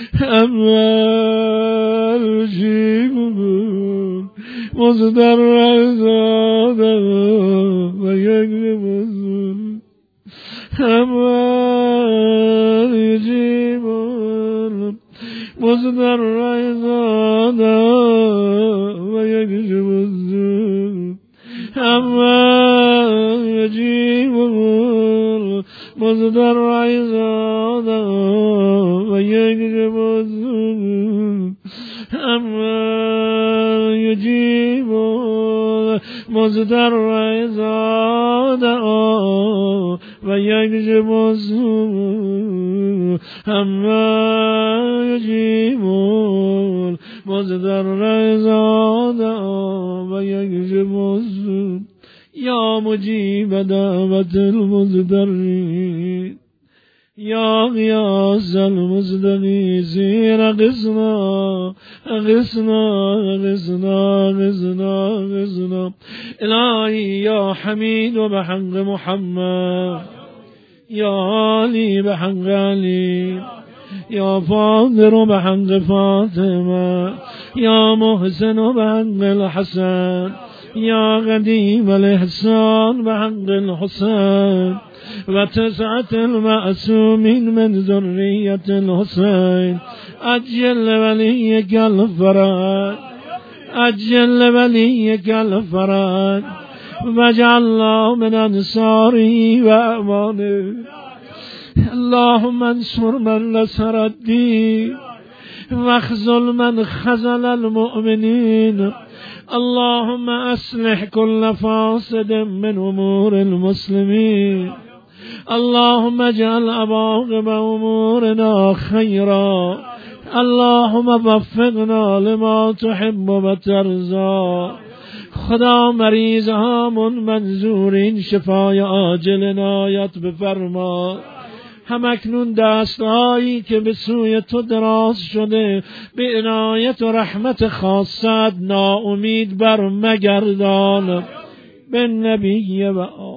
أما الجيب مصدر عزاده ويكذب الظلم أما الجيب مصدر عزاده ويكذب الظلم أما يجيب مصدر عزاده ويكذب الظلم أما يجيب مصدر عزاده ويكذب الظلم أما يجيب مصدر عزاده ويكذب الظلم يا مجيب دعوة المضطرين يا غياث المستغيثين اغثنا اغثنا اغثنا اغثنا اغثنا إلهي يا حميد بحق محمد يا علي بحق علي يا فاضل بحق فاطمة يا محسن بحق الحسن يا قديم الإحسان بحق الحسين وتسعة المعصومين من ذرية الحسين أجل وليك الفرج أجل وليك الفرج واجعل الله من أنصاره وأمانه اللهم انصر من نصر الدين واخذل من خذل المؤمنين اللهم أصلح كل فاسد من أمور المسلمين اللهم اجعل عواقب أمورنا خيرا اللهم وفقنا لما تحب وترضى خدا مریضهامون منظورین شفای عاجل عنایت بفرما. همکنون دستهایی که به سوی تو دراز شده به عنایت و رحمت خاصت ناامید بر مگردان به نبی و